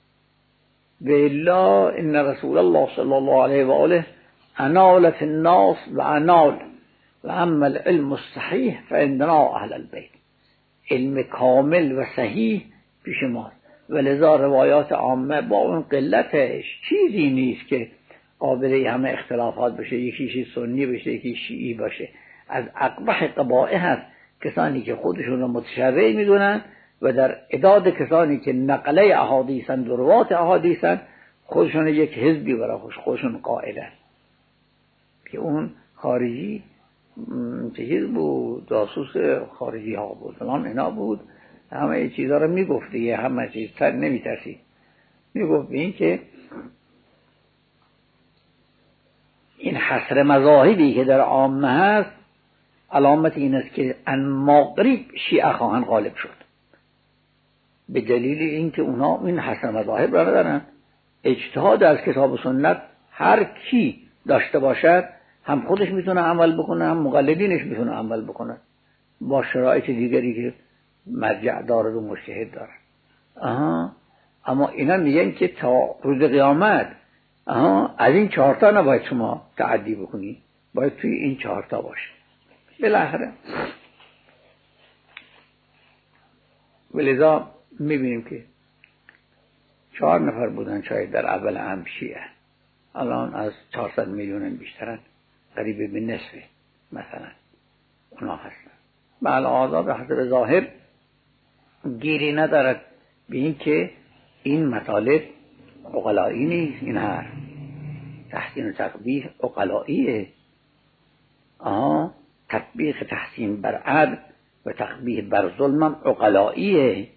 بالله ان رسول الله صلی الله علیه و آله انال فی الناس و انال و اما العلم الصحیح فعندنا اهل البیت. علم کامل و صحیح پیش ما، ولذا روایات عامه با اون قلتش چیزی نیست که قابل همه اختلافات بشه، یکیشی سنی بشه یکی شیعی باشه. از اقبح قبائح هست کسانی که خودشون رو متشرع میدونن و در اعداد کسانی که نقله احادیثن و روات احادیثن خودشون یک حزبی برای خودشون قائلن. که اون خارجی چیز بود، جاسوس خارجی ها بود، فلان اینا بود، همه چیزها رو میگفت دیگه، همه چیز تر نمیترسی. میگفت این که این حصر مذاهبی که در عامه هست علامت این است که ان مغرب شیعه خواهند غالب شد، به دلیل اینکه اونا این حصر مذاهب را ندارن. اجتهاد از کتاب و سنت هر کی داشته باشد هم خودش میتونه عمل بکنه هم مقلدینش میتونه عمل بکنه با شرایط دیگری که مرجع داره و مجتهد داره. آها اما اینا میگن که تا روز قیامت آها از این چهارتا نباید شما تعدی بکنی، باید توی این چهارتا باشه. بالاخره ولذا میبینیم که چهار نفر بودن شاید در اول هم شیعه، الان از چهارصد میلیون بیشترن، قریب به نصف مثلا اونا هستن. بله آزاد به حسب ظاهر گیری ندارد به این که این مطالب عقلایی نیست. این هر تحسین و تقبیح عقلاییه. آها تطبیق تحسین بر عدل و تقبیح بر ظلم هم عقلاییه.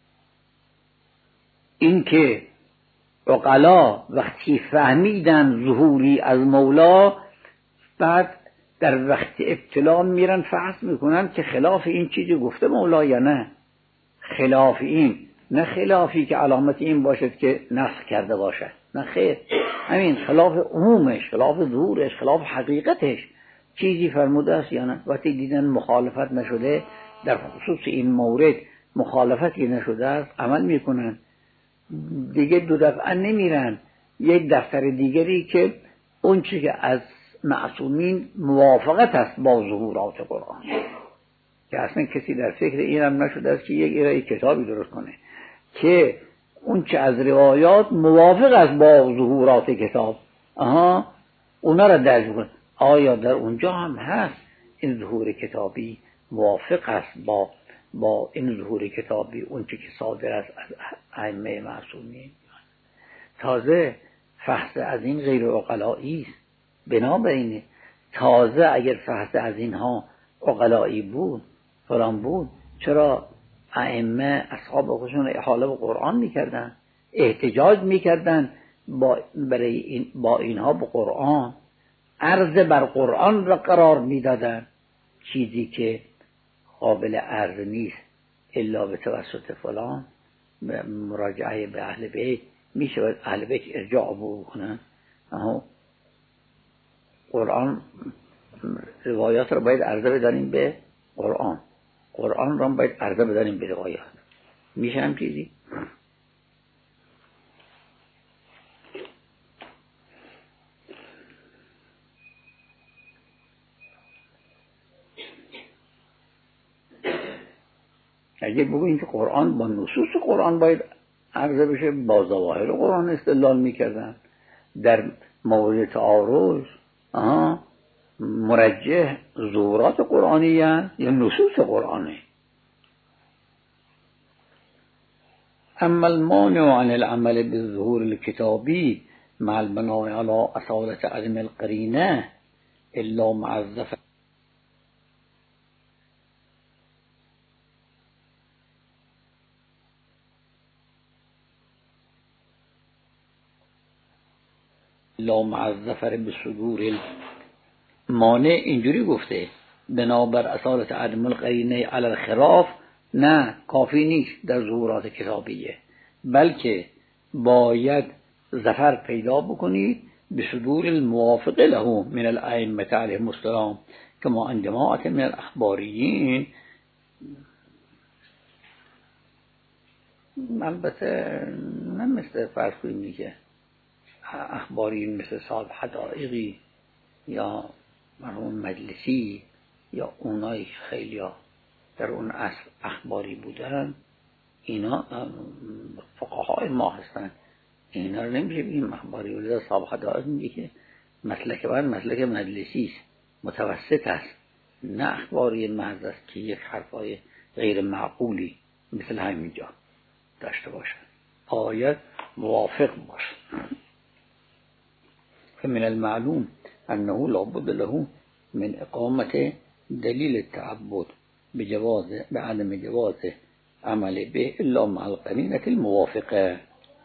این که عقلا وقتی فهمیدن ظهوری از مولا، بعد در وقت ابتلا میرن فحص میکنن که خلاف این چیزی گفته مولا یا نه، خلاف این، نه خلافی که علامت این باشد که نسخ کرده باشد، نه خیر، همین خلاف عمومش، خلاف ظهورش، خلاف حقیقتش چیزی فرموده است یا نه. وقتی دیدن مخالفت نشده در خصوص این مورد، مخالفتی نشده است، عمل میکنن دیگه، دو دفعه نمیرن یک دفتر دیگری که اون چیزی که از معصومین موافقت است با ظهورات قرآن، که اصلا کسی در فکر این هم نشده است که یک ارائه کتابی درست کنه که اون چه از روایات موافق است با ظهورات کتاب، آها اونا را درج کنه. آیا در اونجا هم هست این ظهور کتابی موافق است با با این ظهور کتابی اون چه که صادر است از ائمه معصومین؟ تازه فحص از این غیر عقلایی است. بنابراین تازه اگر فحص از اینها عقلایی بود فلان بود، چرا ائمه اصحاب خودشون احاله به قرآن میکردن، احتجاج میکردن با برای این با اینها به قرآن، عرض بر قرآن را قرار میدادن، چیزی که قابل عرض نیست الا به توسط فلان، مراجعه به اهل بیت میشه، اهل بیت ارجاع بکنن. اما قرآن روایات را باید عرضه بدانیم به قرآن، قرآن را باید عرضه بدانیم به روایات. میشه هم چیزی؟ اگه بگوییم که قرآن با نصوص قرآن باید عرضه بشه، با ظواهر قرآن استدلال میکردن، در مورد تعارض آها مرجح ظهورات قرآنی یا نصوص قرآنی. اما المانع عن العمل بالظهور الكتابی مع البناء على اصالة عدم القرینه الا مع الظفر الا مع الظفر بصدور المانع. اینجوری گفته بنابر اصالت عدم القرینه علی الخلاف، نه کافی نیست در ظهورات کتابیه، بلکه باید ظفر پیدا بکنید به صدور الموافق له من الائمه علیهم السلام کما ان جماعت من الاخباریین. البته نه مثل فرض کنید که اخباریین مثل صاحب حدائقی یا مرحوم مجلسی یا اونایی که خیلی در اون اصل اخباری بودن، اینا فقهای ما هستن، اینا رو نمیشه بگیم اخباری. ولی صاحب حدائق میگه که مسلک من مسلک مجلسی است، متوسط است، نه اخباری محض است که یک حرفای غیر معقولی مثل همینجا داشته باشن، باید موافق باشه. فمن المعلوم انه لابد له من اقامت دلیل التعبد بجواز بعدم جواز عمل به الا مع القرینه الموافقه.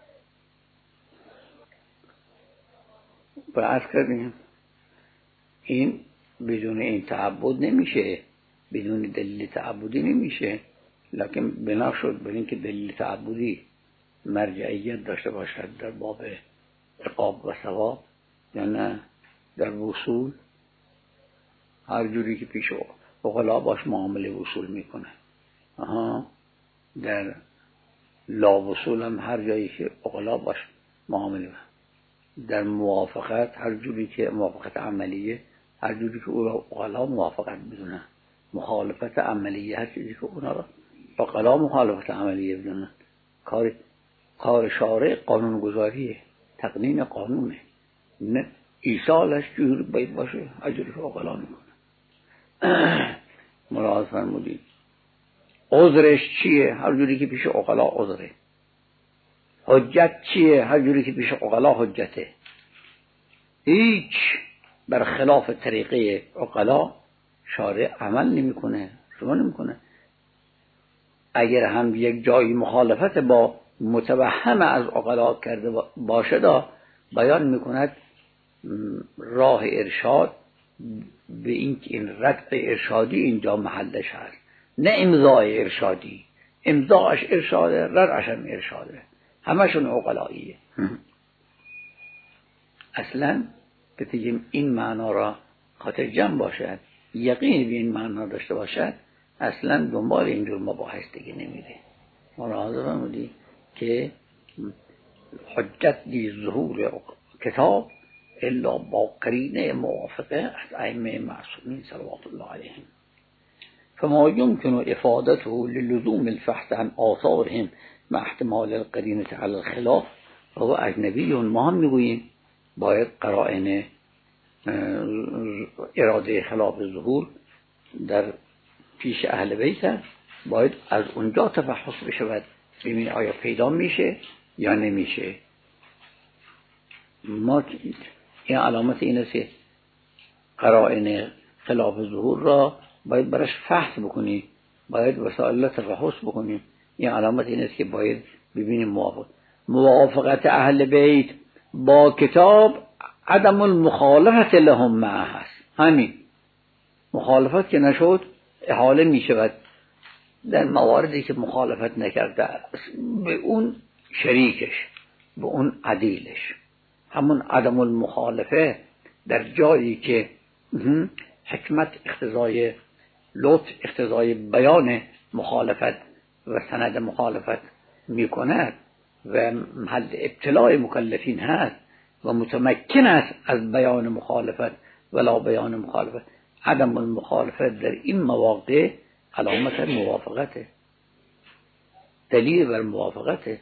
برعرض کردیم این بدون این تعبد نمیشه، بدون دلیل تعبدی نمیشه، لکن بنا شد بر اینکه دلیل تعبدی مرجعیت داشته باشد در باب عقاب و ثواب، یا نه در وصول هر جوری که پیش عقلا باش معامله وصول میکنه. آها در لا وصول هم هر جایی که عقلا باش معامله، در موافقت هر جوری که موافقت عملیه هر جوری که او را عقلا موافقت بدونن، مخالفت عملیه هر چیزی که اونا را عقلا مخالفت عملیه بدونن. کار کار شارع قانون گذاریه، تقنین قانونه، نه ایصالش جور باید باشه هر جوری که عقلا میکنه. ملاحظه فرمودید عذرش چیه؟ هر جوری که پیش عقلا عذره. حجت چیه؟ هر جوری که پیش عقلا حجته. هیچ برخلاف طریقه عقلا شارع عمل نمیکنه، شما نمیکنه. اگر هم یک جایی مخالفت با متوهم از عقلا کرده باشه دا بیان میکند راه ارشاد به این که این ردع ارشادی اینجا محلش هست، نه امضای ارشادی. امضاش ارشاده، ردعش هم ارشاده، همشون عقلاییه. اصلا بتیجیم این معنا را خاطر جمع باشد، یقین به این معنا داشته باشد، اصلا دنبال اینجور مباحث دیگه نمیره. ملاحظه فرمودید که حجت دی ظهور کتاب الا با قرینه موافقه از ائمه معصومین صلوات الله علیهم، فما يمكن افادته للزوم الفحص عن آثارهم مع احتمال القرینه على الخلاف فهو اجنبی. ما هم میگوییم باید قرائن اراده خلاف ظهور در پیش اهل بیت باید از اونجا تفحص بشود ببین آیا پیدا میشه یا نمیشه. ما این علامت این است که قرائن خلاف ظهور را باید برش فحص بکنی، باید وسائل تفحص بکنی. این علامت این است که باید ببینیم موافق موافقت اهل بیت با کتاب عدم المخالفت لهم معه هست. همین مخالفت که نشد احاله می شود در مواردی که مخالفت نکرده به اون شریکش، به اون عدیلش. همون عدم المخالفه در جایی که حکمت اقتضای لطف اقتضای بیان مخالفت و سند مخالفت می کند و محل ابتلاع مکلفین هست و متمکن است از بیان مخالفت ولا بیان مخالفت، عدم المخالفت در این مواقع علامت موافقته، دلیل بر موافقته.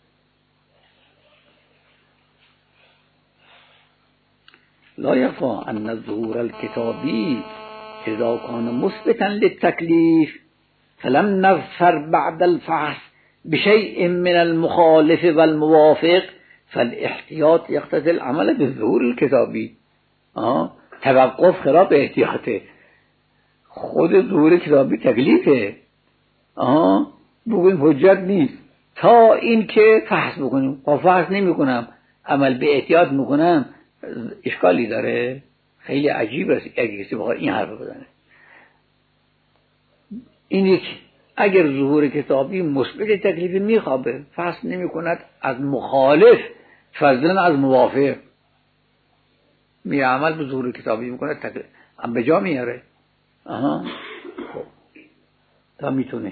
لا يخفى أن الظهور الكتابي إذا كان مثبتا للتكليف فلم نظفر بعد الفحص بشیء من المخالف والموافق فالاحتیاط یقتضی العمل بالظهور الکتابی. توقف خلاف احتیاطه. خود ظهور کتابی تکلیفه. آها بگویم حجت نیست تا این که فحص بکنیم. خب فحص نمی کنم، عمل به احتیاط میکنم، اشکالی داره؟ خیلی عجیب است اگه کسی بخواد این حرف بزنه. این یک اگر ظهور کتابی مثبت تکلیف میخوابه، فحص نمی کند از مخالف فضلا از موافق، می عمل به ظهور کتابی میکنه، تکلیف هم به جا میاره. آها خب تا میتونه.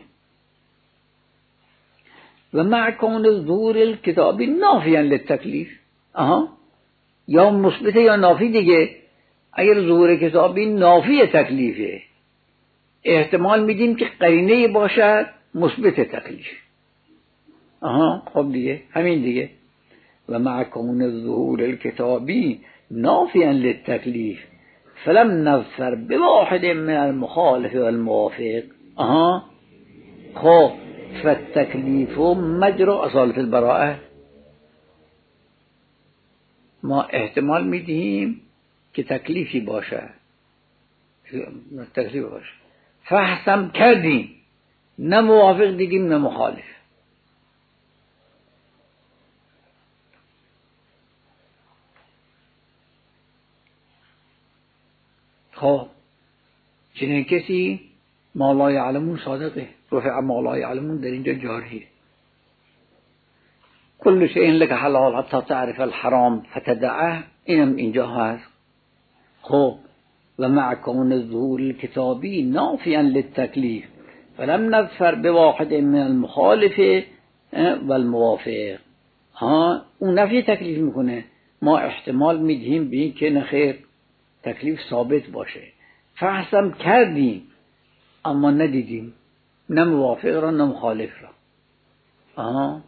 و مع کون ظهور الکتابی نافیاً للتکلیف. آها یا مثبت یا نافی دیگه. اگر ظهور کتابی نافی تکلیفه، احتمال میدیم که قرینه باشد مثبت تکلیف. آها خب دیگه همین دیگه. و مع کون ظهور الکتابی نافیاً للتکلیف فلم نظفر بواحد من المخالف والموافق. آها خب فالتکلیف مجرى اصالة البراءه. ما احتمال میدیم که تکلیفی باشه، تکلیف باشه، فحصم کردیم، نه موافق دیدیم نه مخالف. خب چنین کسی ما لا یعلمون صادقه، رفع ما لا یعلمون در اینجا جاریه. کل شیء لک حلال حتی تعرف الحرام فتدعه، اینم اینجا هست. خب و مع کون الظهور الکتابی نافیاً للتکلیف فلم نظفر بواحد من المخالف والموافق. ها اون نفی تکلیف میکنه، ما احتمال میدیم به این که نخیر تکلیف ثابت باشه، فحصم کردیم اما ندیدیم نه موافق را نه مخالف را. آها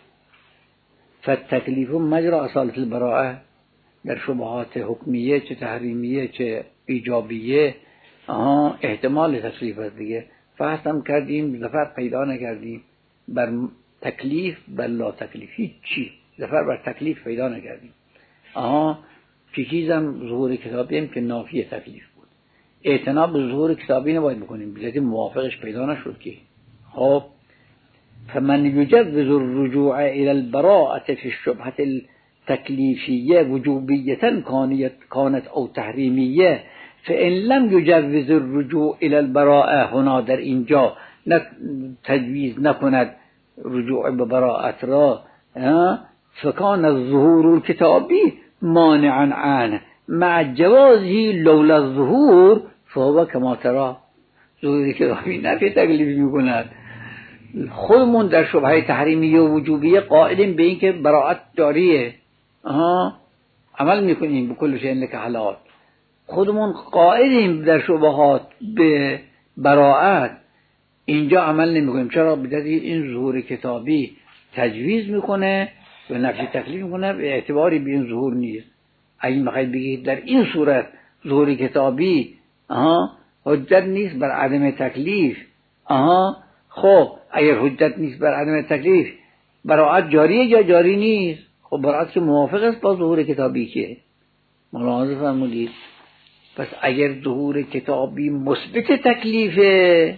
فالتکلیف مجرى اصالة البراءه. در شبهات حکمیه چه تحریمیه چه ایجابیه آها احتمال تکلیف است دیگه. فحصم کردیم ظفر پیدا نکردیم، بر تکلیف بر لا تکلیفی چی ظفر بر تکلیف پیدا نکردیم. آها چی چیزم ظهور کتابی هم که نافی تکلیف بود، اعتنا به ظهور کتابی نباید بکنیم، بذاتی موافقش پیدا نشد که. خب فمن یجوز الرجوع الى البراءة في الشبهة التكليفية وجوبية كانت او تحريمية فإن لم يجوز الرجوع الى البراءة هنا در اینجا تجویز نکند رجوع به براءت را، فكان الظهور الكتابي مانعا عنه مع جوازه لولا الظهور فهو كما ترى. ظهور کتابی نفی تکلیف میکند. خودمون در شبهه تحریمیه و وجوبیه قائلیم به این که براءت جاریه، آها عمل میکنیم به کل شیء لک حلال. خودمون قائلیم در شبهات به براءت، اینجا عمل نمیکنیم. چرا؟ بدلیل این ظهور کتابی تجویز میکنه و نفی تکلیف میکنه، به اعتباری به این ظهور نیست. اگه میخواید بگید در این صورت ظهور کتابی آها حجت نیست بر عدم تکلیف، آها خب اگر حجت نیست بر عدم تکلیف براءت جاریه یا جاری نیست؟ خب براءت که موافق است با ظهور کتابی که ملاحظه فرمودید. پس اگر ظهور کتابی مثبت تکلیفه،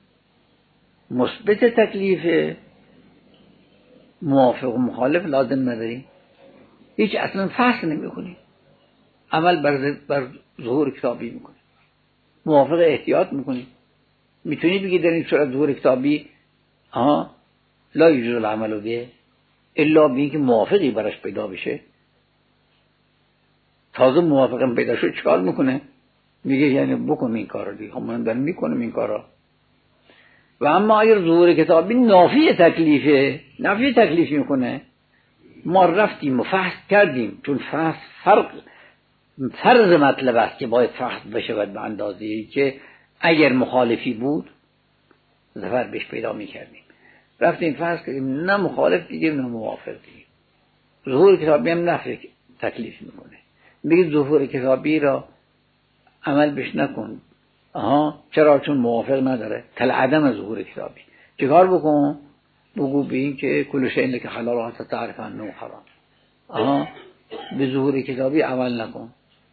مثبت تکلیفه، موافق و مخالف لازم نداری، هیچ اصلا فحص نمی کنی، عمل بر, بر ظهور کتابی میکنی، موافق احتیاط میکنی. میتونی بگی در این صورت ظهور کتابی ها لا یجوز العمل به الا به که موافقی براش پیدا بشه. تازه موافقم پیدا شد چکار میکنه؟ میگه یعنی بکن این کار رو دیگه، هم من دارم میکنم این کار رو. و اما اگر ظهور کتابی نافی تکلیفه، نافی تکلیف میکنه، ما رفتیم و فحص کردیم، چون فحص فرق فرض مطلب است که باید فحص بشه به اندازه‌ای که اگر مخالفی بود ظفر بهش پیدا میکردیم. رفتیم فحص کردیم، نه مخالف دیگیم نه موافق دیگیم. ظهور کتابی هم نفی تکلیف میکنه، میگه ظهور کتابی را عمل بش نکن. آها چرا؟ چون موافق نداره، کل عدم ظهور کتابی. چیکار بکن؟ بگو به این که کل شیء که حلال حتی تعرف انه حرام. آها به ظهور کتابی عمل نکن،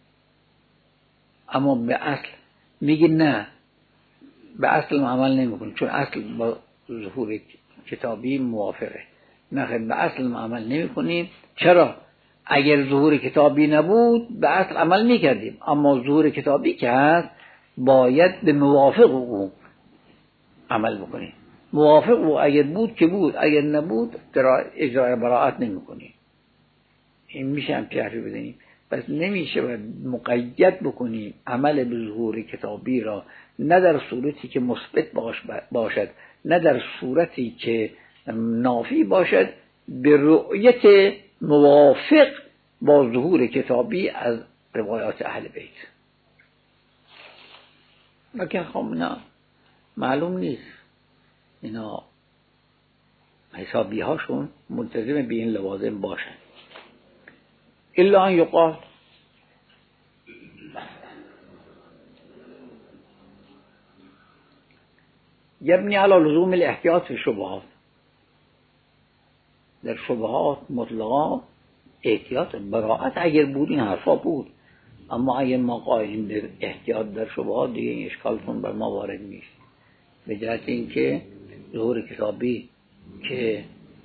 اما به اصل میگی نه، به اصل عمل نمیکن چون اصل با ظهور کتابی موافقه. نه به اصل عمل نمیکنیم. چرا؟ اگر ظهور کتابی نبود به اصل عمل میکردیم، اما ظهور کتابی که هست باید به موافق او عمل بکنیم. موافق او اگر بود که بود، اگر نبود اجرای براءت نمیکنیم. این میشه هم تحریف بدنیم. پس نمیشه باید مقید بکنیم عمل به ظهور کتابی را، نه در صورتی که مثبت باشد نه در صورتی که نافی باشد، به رؤیت موافق با ظهور کتابی از روایات اهل بیت. لکن خب نه معلوم نیست اینا حسابی هاشون منتظم به این لوازم باشن. الا ان یقال یبنی علی لزوم الاحتیاط فی شبهات. در شبهات مطلقا احتیاط براءت اگر بود این حرفا بود، اما اگر ما قائلیم در احتیاط در شبهات دیگه این اشکالتون بر ما وارد نیست، به جهت اینکه ظهور کتابی که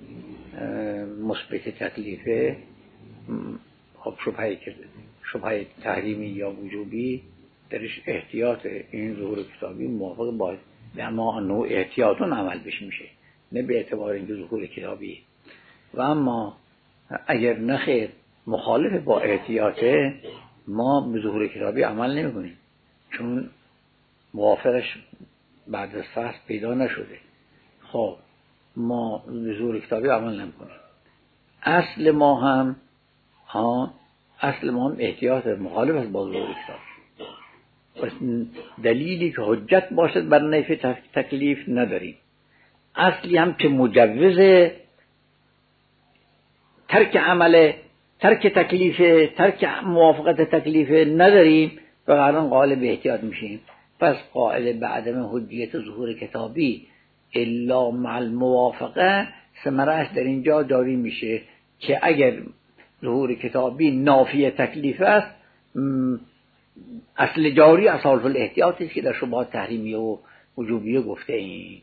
مثبت تکلیفه، خب شبهه کرده شبهه تحریمی یا وجوبی درش احتیاط این ظهور کتابی موافق باید به اما انه احتیاطون عمل بش میشه، نه به اعتبار اینکه ظهور کتابی. و اما اگر نخیر مخالف با احتیاطه، ما به ظهور کتابی عمل نمی کنیم چون موافقش بعد از فصل پیدا نشده. خب ما به ظهور کتابی عمل نمی کنیم. اصل ما هم ها اصل ما هم احتیاط مخالف است با ظهور کتاب. پس دلیلی که حجت باشد بر نفی تکلیف نداریم. اصلی هم که مجوز ترک عمل، ترک تکلیف، ترک موافقت تکلیف نداریم و الان قائل به احتیاط میشیم. پس قائل به عدم حجیت ظهور کتابی الا مع الموافقه ثمره‌اش در اینجا جاری میشه که اگر ظهور کتابی نافی تکلیف است، اصل جاری اصالت الاحتیاطی است که در شبهات تحریمیه و وجوبیه گفته ایم.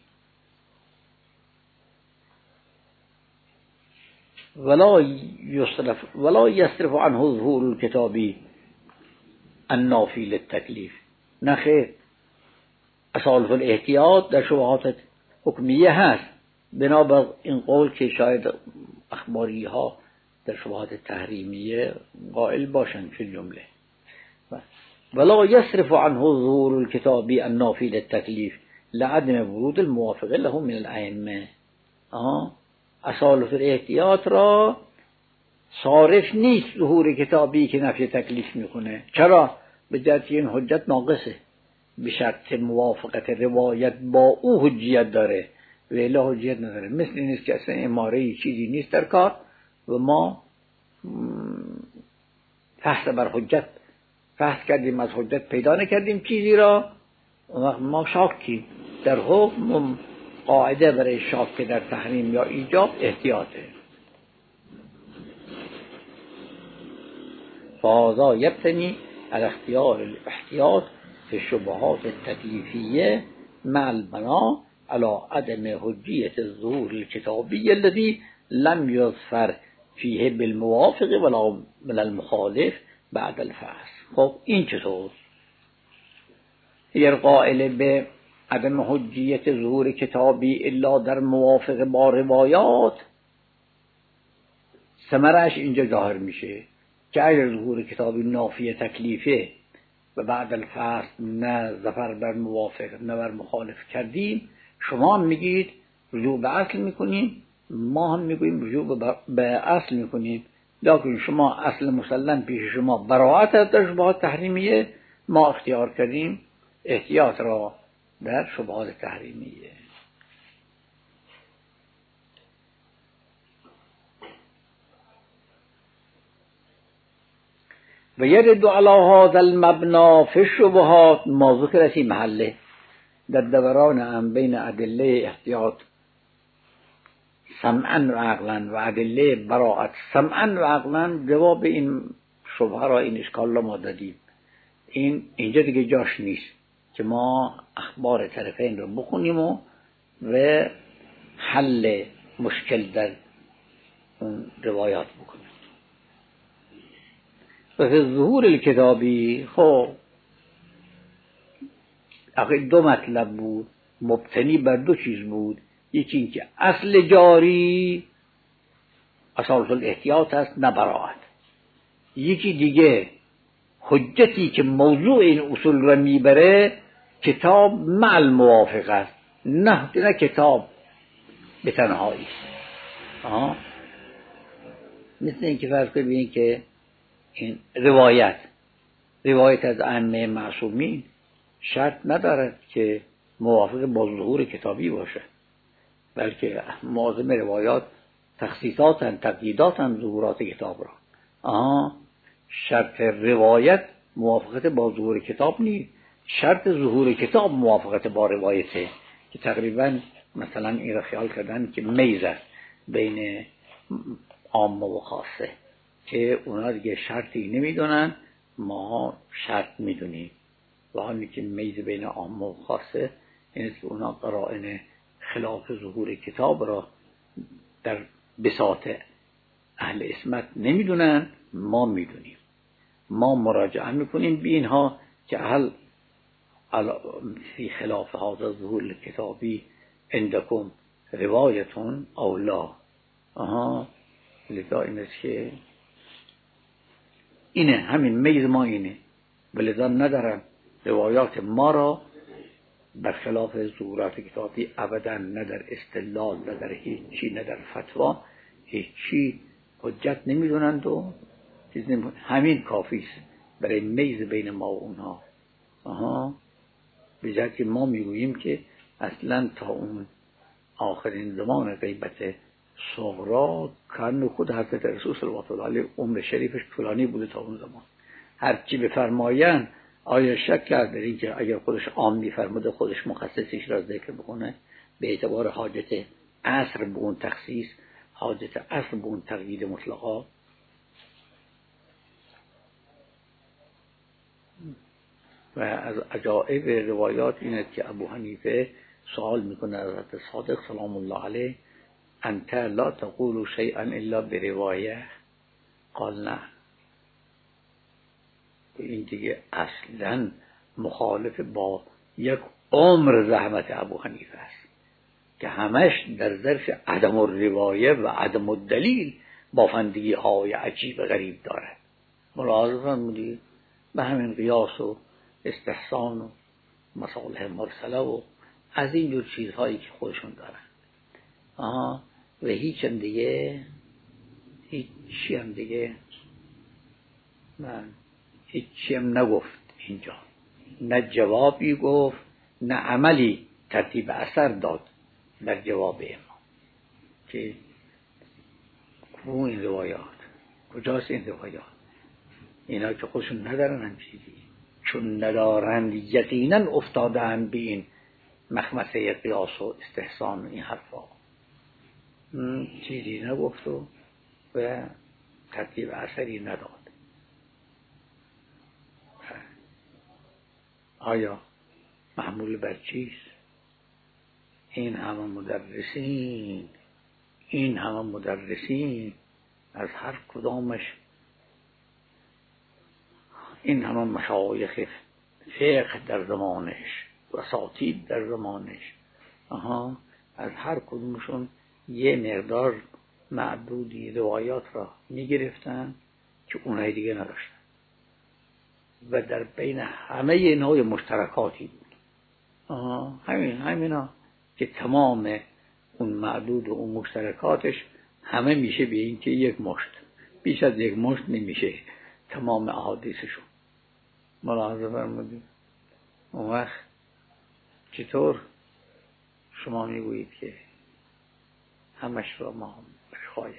ولا یصرف ولا یصرف عنه ظهور الکتابی النافی للتکلیف. نخیر، اصالت الاحتیاط در شبهات حکمیه هست، بنابر این قول که شاید اخباری ها در شبهات تحریمیه قائل باشند فی الجمله. ولا یصرف عنه ظهور الکتابی النافی للتکلیف لعدم ورود الموافقه له من الائمه. اصالت الاحتیاط را صارف نیست ظهور کتابی که نفی تکلیف میکنه. چرا؟ به جهت این حجت ناقصه، به شرط موافقت روایت با او حجیت داره و الا حجیت نداره. مثل این است که اصلا اماره چیزی نیست در کار و ما فحص بر حجت فحص کردیم، از حجت پیدا نکردیم چیزی را، ما شاکیم. در حکم قاعده برای شاک در تحریم یا ایجاب احتیاطه. فهذا یبتنی على اختیار الاحتیاط فی الشبهات التکلیفیه مع البناء على عدم حجیت الظهور الکتابی الذي لم یظفر فیه بالموافق ولا من المخالف بعد الفحص. خب این چطور؟ اگر قائل به عدم حجیت ظهور کتابی الا در موافق با روایات، ثمرش اینجا ظاهر میشه که اگر ظهور کتابی نافی تکلیفه و بعد الفحص نه ظفر بر موافق نه بر مخالف کردیم، شما هم میگید رجوع به اصل میکنیم، ما هم میگوییم رجوع به اصل میکنیم. لیکن شما اصل مسلم پیش شما براءت از در شبهات تحریمیه، ما اختیار کردیم احتیاط را در شبهات تحریمیه. و یرد علی هذا المبنا فی الشبهات ما ذکر فی محله. در دوران هم بین ادله احتیاط سمعا و عقلا و ادله براءت سمعا و عقلا جواب این شبهه را، این اشکال را ما دادیم. این اینجا دیگه جاش نیست که ما اخبار طرفین رو بخونیم و و حل مشکل در اون روایات بکنیم. و فی ظهور الکتابی، خب آخه دو مطلب بود، مبتنی بر دو چیز بود. یکی این که اصل جاری اساس الاحتیاط است نه براءت. یکی دیگه حجتی که موضوع این اصول را میبره کتاب مع الموافق است، نه نه کتاب به تنهایی. آه. مثل این که فرض کنید که این روایت روایت از ائمه معصومین شرط ندارد که موافق با ظهور کتابی باشه، بلکه معظم روایات تخصیصاتن تقییداتن ظهورات کتاب را. آها، شرط روایت موافقت با ظهور کتاب نیست، شرط ظهور کتاب موافقت با روایته، که تقریبا مثلا این را خیال کردن که میز است بین عامه و خاصه، که اونا دیگه شرطی نمیدونن، ما شرط میدونیم. و حالی که میز بین عامه و خاصه اینه که اونا قرائن خلاف ظهور کتاب را در بساط اهل اسمت نمیدونن، ما میدونیم. ما مراجعه میکنیم به اینها که اهل فی خلاف هذا ظهور کتابی عندکم روایتون او لا. آها، لذا این است که اینه، همین میز ما اینه، ولذا ندارم روایات ما را برخلاف ظهورات کتابی ابدا، نه در استدلال، نه در هیچی، نه در فتوا، هیچی حجت نمیدونند و چیز نمی... همین کافی است برای میز بین ما و اونها. آها، به جای که ما میگوییم که اصلا تا اون آخرین زمان غیبت صغرا کن خود حضرت رسول صلی الله علیه و عمر شریفش طولانی بوده تا اون زمان. هر چی بفرمایند آیا شک کرد در این که اگر خودش عام میفرماده خودش مخصصیش را ذکر بکنه، به اعتبار حاجت عصر به اون تخصیص، حاجت عصر به اون تقیید مطلقا. و از عجائب روایات اینه که ابو حنیفه سوال میکنه از حضرت صادق سلام الله علیه: انت لا تقول شیئا الا بروایه؟ قال نه. این دیگه اصلا مخالف با یک عمر زحمت ابو حنیفه است که همش در ظرف عدم الروایه و عدم الدلیل بافندگی های عجیب غریب داره. ملاحظه فرمودید؟ به همین قیاس و استحسان و مصالح مرسله و از این جور چیزهایی که خودشون دارن. آها، و هیچ هم دیگه هیچی هم دیگه من هیچی هم نگفت اینجا، نه جوابی گفت نه عملی ترتیب اثر داد در جواب ما که کو این روایات، کجاست این روایات؟ اینا که خودشون ندارن هم چیزی، چون ندارن یقینا افتادن به این مخمسه قیاس و استحسان و این حرفا. چیزی نگفت و, و ترتیب اثری نداد. آیا محمول بر چیست؟ این همه مدرسین این همه مدرسین از هر کدامش، این همه مشایخ فقه در زمانش و اساتید در زمانش، آها، از هر کدومشون یه مقدار معدودی روایات را می گرفتن که اونهای دیگه نداشتن و در بین همه اینها مشترکاتی بود. آها، همین همینا که تمام اون معدود و اون مشترکاتش همه میشه به این که یک مشت، بیش از یک مشت نمیشه تمام احادیثشون. ملاحظه فرمودید؟ اون وقت چطور شما میگویید که همش را ما بخواید؟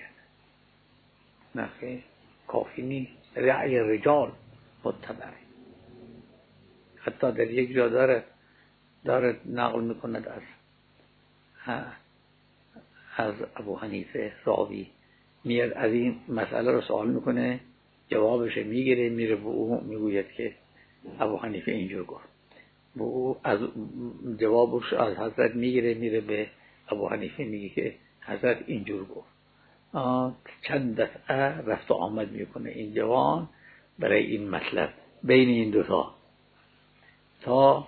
نخیر، کافی نیست. رعی رجال متبعی. حتی در یک جا داره داره نقل میکند از از ابو حنیفه راوی میاد از این مسئله رو سوال میکنه، جوابش میگیره، میره به او میگوید که ابو حنیفه اینجور گفت. به او از جوابش از حضرت میگیره، میره به ابو حنیفه میگه که حضرت اینجور گفت. چند دفعه رفت و آمد میکنه این جوان برای این مطلب بین این دوتا، تا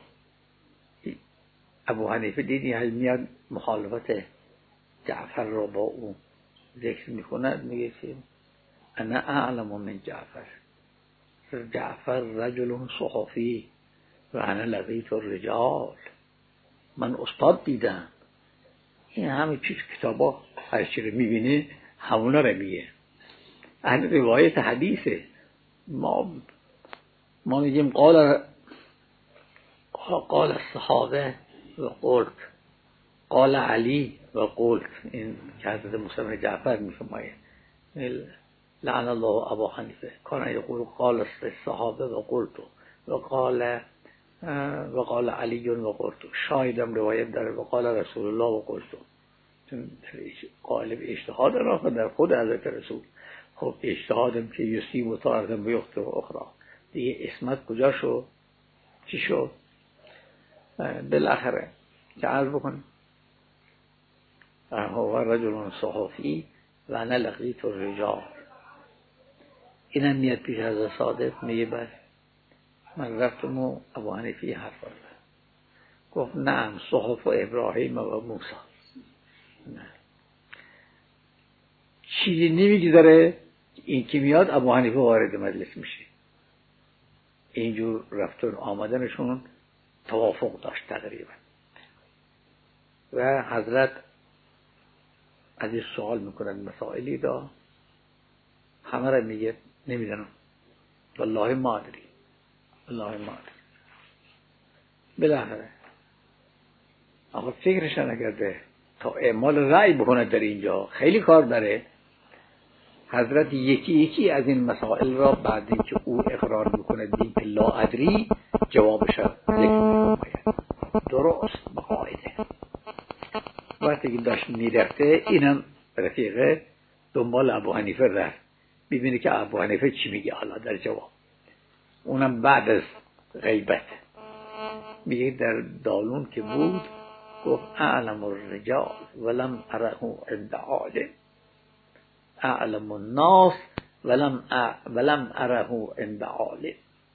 ابو حنیفه دیدی هل میاد مخالفت جعفر را با او ذکر میکند، میگه که انا اعلم من جعفر، جعفر رجل صحافی و انا لقیت الرجال، من استاد دیدم. این همه چیز کتابا هر چی رو میبینه همونا رو میگه. اهل روایت حدیثه. ما ما میگیم قال قال الصحابه و قلت، قال علی و قلت. این که حضرت موسی بن جعفر میفرماید لعن الله ابا حنیفه کان یقول قال الصحابه و قلت و قال و قال علی و قلت. شاهدم روایت داره و قال رسول الله و قلت. چون قالب اجتهاد را در خود حضرت رسول. خب اجتهادم که یصیب و طاعتم بیخت و اخرى دیگه اسمت کجا شد؟ چی شد؟ بالاخره که عرض بکنم هو رجل صحافی و انا لقیت الرجال. اینم میاد پیش از صادق میگه بس من رفتم و ابو حنیفه حرف آورد، گفت نعم صحف و ابراهیم و موسی. نه چیزی نمیگذاره این که میاد ابو حنیفه وارد مجلس میشه. اینجور رفتن آمدنشون توافق داشت تقریبا. و حضرت از این سوال میکنن مسائلی دا همه را میگه نمیدونم والله ما ادری والله ما ادری. بالاخره آخه فکرشان نکرده تا اعمال رأی بکنه در اینجا خیلی کار داره. حضرت یکی یکی از این مسائل را بعد اینکه او اقرار میکنه دین که لا ادری جوابش را ذکر میکنه درست به قاعده. وقتی که داشت میرفته اینم رفیقه دنبال ابو حنیفه رفت ببینه که ابو حنیفه چی میگه حالا در جواب. اونم بعد از غیبت میگه در دالون که بود گفت اعلم الرجال ولم اره عند عالم، اعلم الناس ولم ولم اره عند عالم.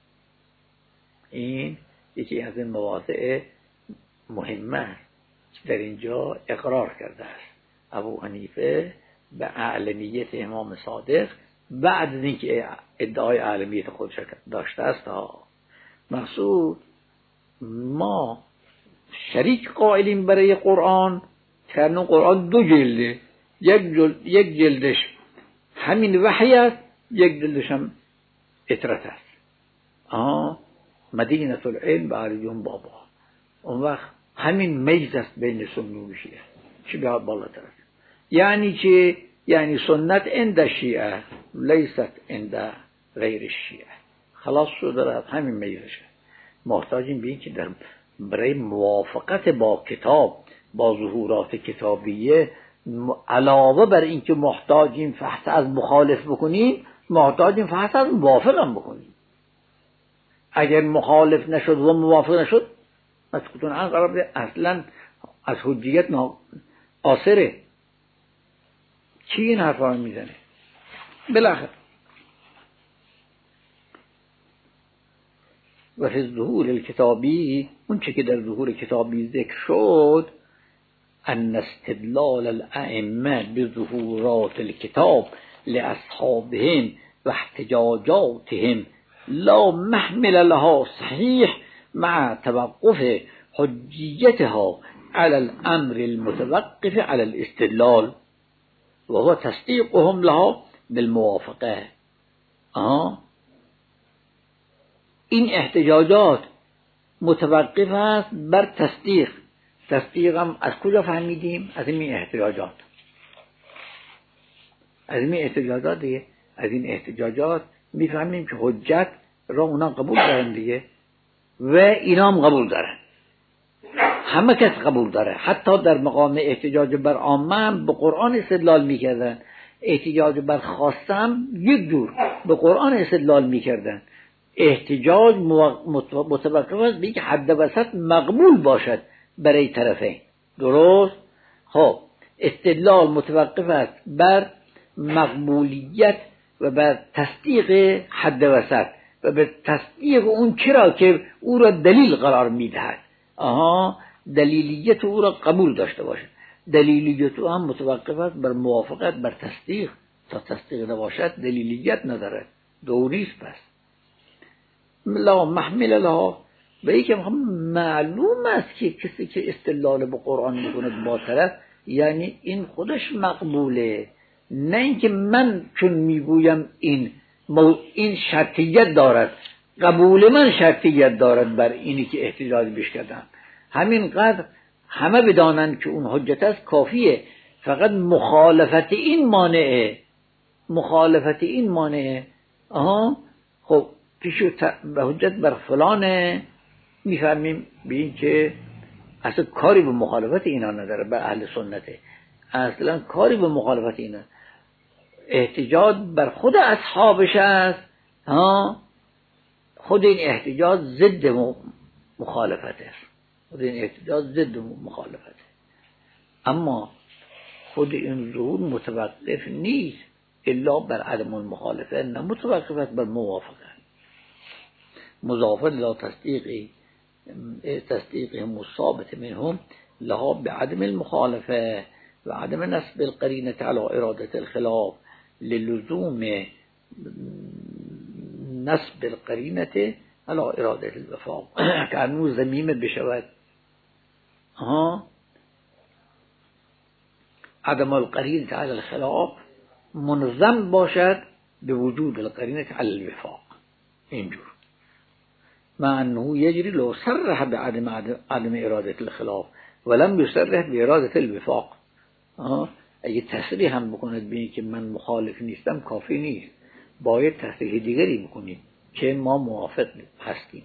این یکی از این مواضع مهمه که در اینجا اقرار کرده است ابو حنیفه به اعلمیت امام صادق بعد از اینکه ادعای اعلمیت خودش داشته است. مقصود ما شریک قائلیم برای قرآن که قرآن دو جلده، یک جلد یک جلدش همین وحی است، یک جلدش هم اطرت است. آه مدینه العلم و علیون بابا. اون وقت همین میز است بین سنی و شیعه. چی به بالاتر است؟ یعنی چه؟ یعنی سنت عند شیعه لیست عند غیر شیعه. خلاص شده همین میزشه. محتاجیم به این که در برای موافقت با کتاب با ظهورات کتابیه علاوه بر این که محتاجیم فحص از مخالف بکنیم محتاجیم فحص از موافق هم بکنیم. اگر مخالف نشد و موافق نشد مسکوتون عن قرار بده اصلا از حجیت قاصره. کی این حرفا رو میزنه؟ بالاخره و فی ظهور الکتابی اون چه که در ظهور کتابی ذکر شد ان استدلال الائمه بظهورات الكتاب لاصحابهم و احتجاجاتهم لا محمل لها صحیح مع توقف حجیتها على الامر المتوقف على الاستدلال و هو تصدیقهم لها بالموافقه. آه این احتجاجات متوقف است بر تصدیق. تصدیق هم از کجا فهمیدیم؟ از این احتجاجات. از این احتجاجات دیگه از این احتجاجات میفهمیم که حجت را اونا قبول دارن دیگه و اینا هم قبول دارن. همه کس قبول داره. حتی در مقام احتجاج بر عامه هم به قرآن استدلال میکردن، احتجاج بر خاصه هم یک جور به قرآن استدلال میکردن. احتجاج متوقف است به اینکه حد وسط مقبول باشد برای طرفین. درست؟ خب استدلال متوقف است بر مقبولیت و بر تصدیق حد وسط و به تصدیق اون چرا که او را دلیل قرار میدهد. آها، دلیلیت او را قبول داشته باشد. دلیلیت او هم متوقف است بر موافقت بر تصدیق. تا تصدیق نباشد دلیلیت ندارد، دوریست. پس لا محمل لها، به این که معلوم است که کسی که استدلال به قرآن میکند با طرف، یعنی این خودش مقبوله، نه اینکه من چون میگویم این این شرطیت دارد، قبول من شرطیت دارد بر اینی که احتجاج بیش کردم. همینقدر همه بدانند که اون حجت است کافیه، فقط مخالفت این مانعه، مخالفت این مانعه. آها، خب پیشو به حجت بر فلانه میفهمیم به این که اصلا کاری به مخالفت اینا نداره، بر اهل سنته اصلا کاری به مخالفت اینا. احتجاج بر خود اصحابش است، ها، خود این احتجاج ضد مخالفت است، خود این احتجاج ضد مخالفت است. اما خود این ظهور متوقف نیست الا بر عدم المخالفه، نه متوقف است بر موافقه. مضافه لا تصدیقی تصدیقهم الثابت منهم لها بعدم المخالفه و عدم نسب القرینه على اراده الخلاف للزوم نسب القرینه على اراده الوفاق. که انو ضمیمه بشود، ها، عدم القرینه على الخلاف منظم باشد به وجود القرینه على الوفاق. اینجور مع انه یجری لو صرح بعدم عدم اراده الخلاف ولم یصرح باراده الوفاق. اگه تصریح هم بکند به که من مخالف نیستم کافی نیست، باید تصریح دیگری بکنید که ما موافق هستیم.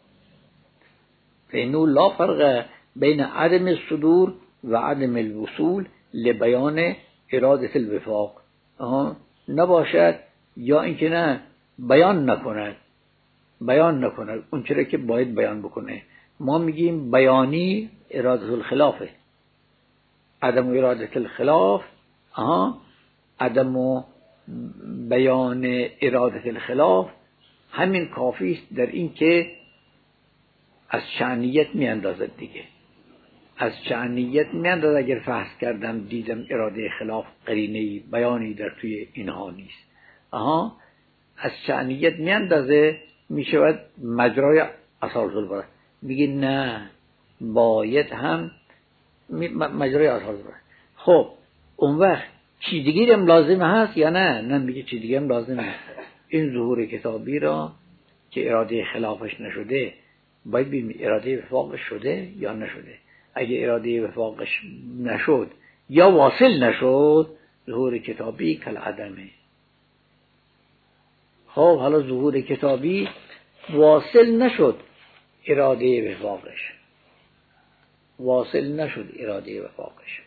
فإنه لا فرق بین عدم الصدور و عدم الوصول لبیان اراده الوفاق. نباشد یا اینکه نه بیان نکند، بیان نکند اون چرا که باید بیان بکنه. ما میگیم بیانی اراده الخلافه، عدم اراده الخلاف، آها، عدم بیان اراده الخلاف همین کافی است در این که از شأنیت میاندازد دیگه، از شأنیت میاندازد. اگر فحص کردم دیدم اراده خلاف قرینه‌ای بیانی در توی اینها نیست، آها، از شأنیت میاندازه، میشود مجرای اصالت البراء. میگه نه، باید هم مجرای اصالت البراء. خب اون وقت چی دیگه هم لازم هست یا نه؟ نه، میگه چی دیگه هم لازم هست. این ظهور کتابی را که اراده خلافش نشده باید ببینیم اراده وفاقش شده یا نشده. اگه اراده وفاقش نشد یا واصل نشد، ظهور کتابی کل عدمه. خب حالا ظهور کتابی واصل نشد، اراده وفاقش واصل نشد، اراده وفاقش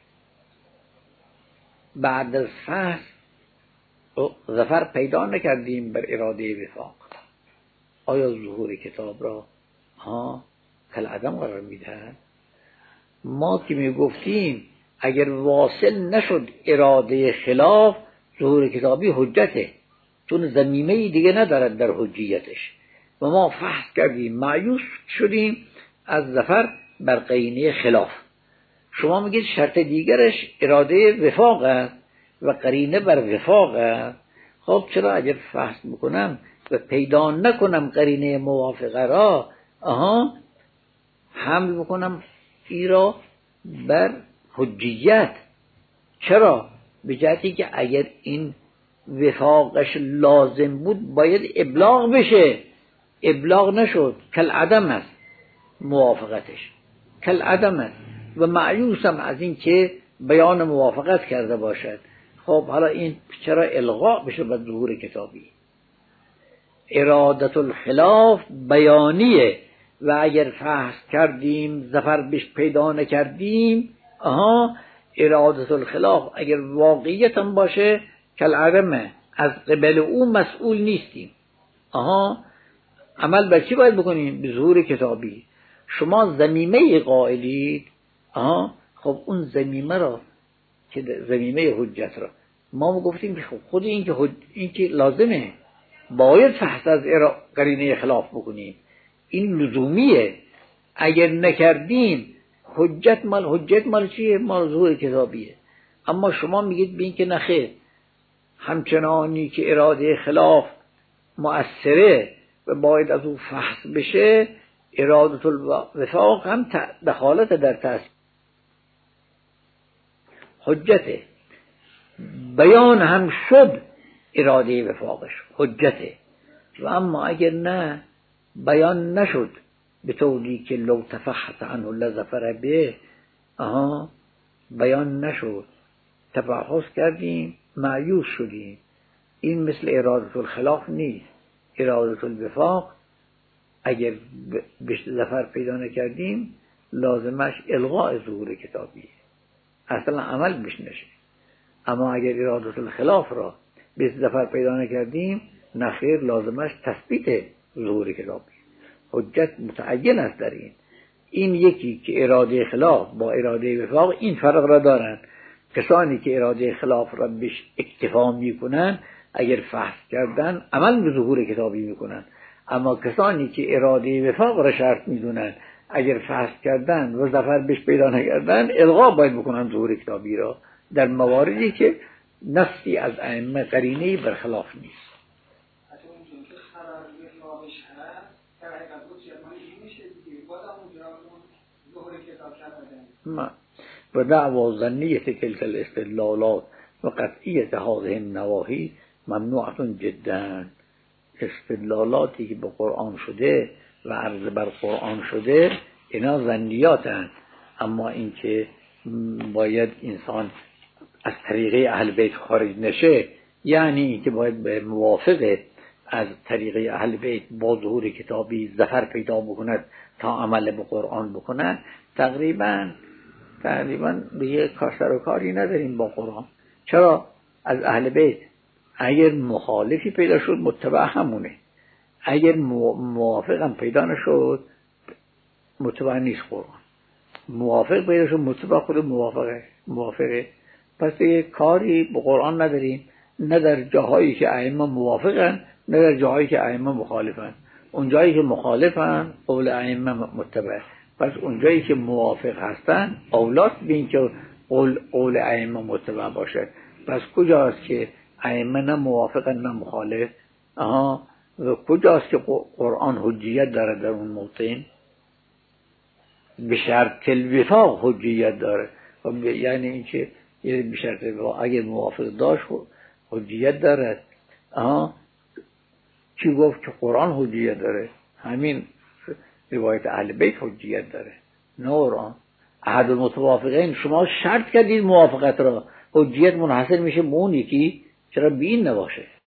بعد از فحص ظفر پیدا نکردیم بر اراده وفاق، آیا ظهور کتاب را ها کل عدم قرار میدهد؟ ما که میگفتیم اگر واصل نشد اراده خلاف، ظهور کتابی حجته، چون ضمیمه دیگه ندارد در حجیتش. و ما فحص کردیم، مایوس شدیم از ظفر بر قرینه خلاف. شما میگید شرط دیگرش اراده وفاق است و قرینه بر وفاق است. خب چرا اگر فحص بکنم و پیدا نکنم قرینه موافقه را، آها، حمل بکنم ای را بر حجیت؟ چرا؟ به جهتی که اگر این وفاقش لازم بود باید ابلاغ بشه، ابلاغ نشد، کل عدم است موافقتش، کل عدم است و معیوسم از این که بیان موافقت کرده باشد. خب حالا این چرا الغاء بشه به ظهور کتابی؟ ارادت الخلاف بیانیه و اگر فحص کردیم ظفر بش پیدا نکردیم، آها ارادت الخلاف اگر واقعیت هم باشه کل عدمه، از قبل او مسئول نیستیم. آها عمل بر چی باید بکنیم؟ به ظهور کتابی. شما ضمیمه قائلید، آها خب اون ضمیمه را که ضمیمه حجت را ما گفتیم که خب خود این که حج... این که لازمه باید فحص از قرینه خلاف بکنیم، این لزومیه. اگر نکردیم حجت مال حجت مال چیه؟ مال ظهور کتابیه. اما شما میگید بین که نخیر، همچنانی که اراده خلاف مؤثره و باید از او فحص بشه، اراده الوفاق هم دخالت در تأثیر حجته. بیان هم شد اراده وفاقش حجته، و اما اگر نه بیان نشد به طوری که لو تفحص عنه لظفر به، آها بیان نشد، تفحص کردیم مایوس شدیم. این مثل اراده الخلاف نیست. اراده الوفاق اگر به ظفر پیدا نکردیم لازمش الغاء ظهور کتابیه، اصلا عمل بش نشه. اما اگر اراده الخلاف را به ظفر پیدا نکردیم نخیر، لازمش تثبیت ظهور کتابی. حجت متعین است در این. این یکی که اراده خلاف با اراده وفاق این فرق را دارند. کسانی که اراده خلاف را بهش اکتفا میکنن اگر فحص کردن عمل به ظهور کتابی میکنن، اما کسانی که اراده وفاق را شرط میدونن اگر فحص کردن و ظفر بهش پیدا نکردن الغا باید بکنن ظهور کتابی را، در مواردی که نصی از ائمه قرینه‌ای برخلاف نیست. ما و دعوا ظنیت تلك الاستدلالات و قطعیت هذه النواهی ممنوعة جدا. استدلالاتی که به قرآن شده و عرض بر قرآن شده اینا ظنیاتن، اما اینکه باید انسان از طریقه اهل بیت خارج نشه، یعنی که باید به موافقه از طریقه اهل بیت با ظهور کتابی ظفر پیدا بکند تا عمل به قرآن بکند، تقریبا تقریبا به یک کار و کاری نداریم با قرآن. چرا؟ از اهل بیت اگر مخالفی پیدا شد متبع همونه، اگر موافقم پیدا نشد متبع نیست قرآن. موافق پیدا شد متبع خود موافقه موافقه پس یک کاری به قرآن نداریم، نه در جاهایی که ائمه موافقن نه در جاهایی که ائمه مخالفن. اون جایی که مخالفن قول ائمه متبع، پس اون جایی که موافق هستن اولاست به این که قول قول ائمه متبع باشه. پس کجاست که ائمه نه موافقن نه مخالف؟ آها و کجاست که قرآن حجیت داره در اون موطن؟ به شرط الوفاق حجیت داره، یعنی این که یعنی به شرط الوفاق اگر موافق داشت حجیت داره. آها چی گفت که قرآن حجیت داره؟ همین روایت اهل بیت حجیت داره، نه قرآن. احد المتوافقین شما شرط کردید موافقت را، حجیت منحصر میشه به اون یکی، چرا به این نباشه؟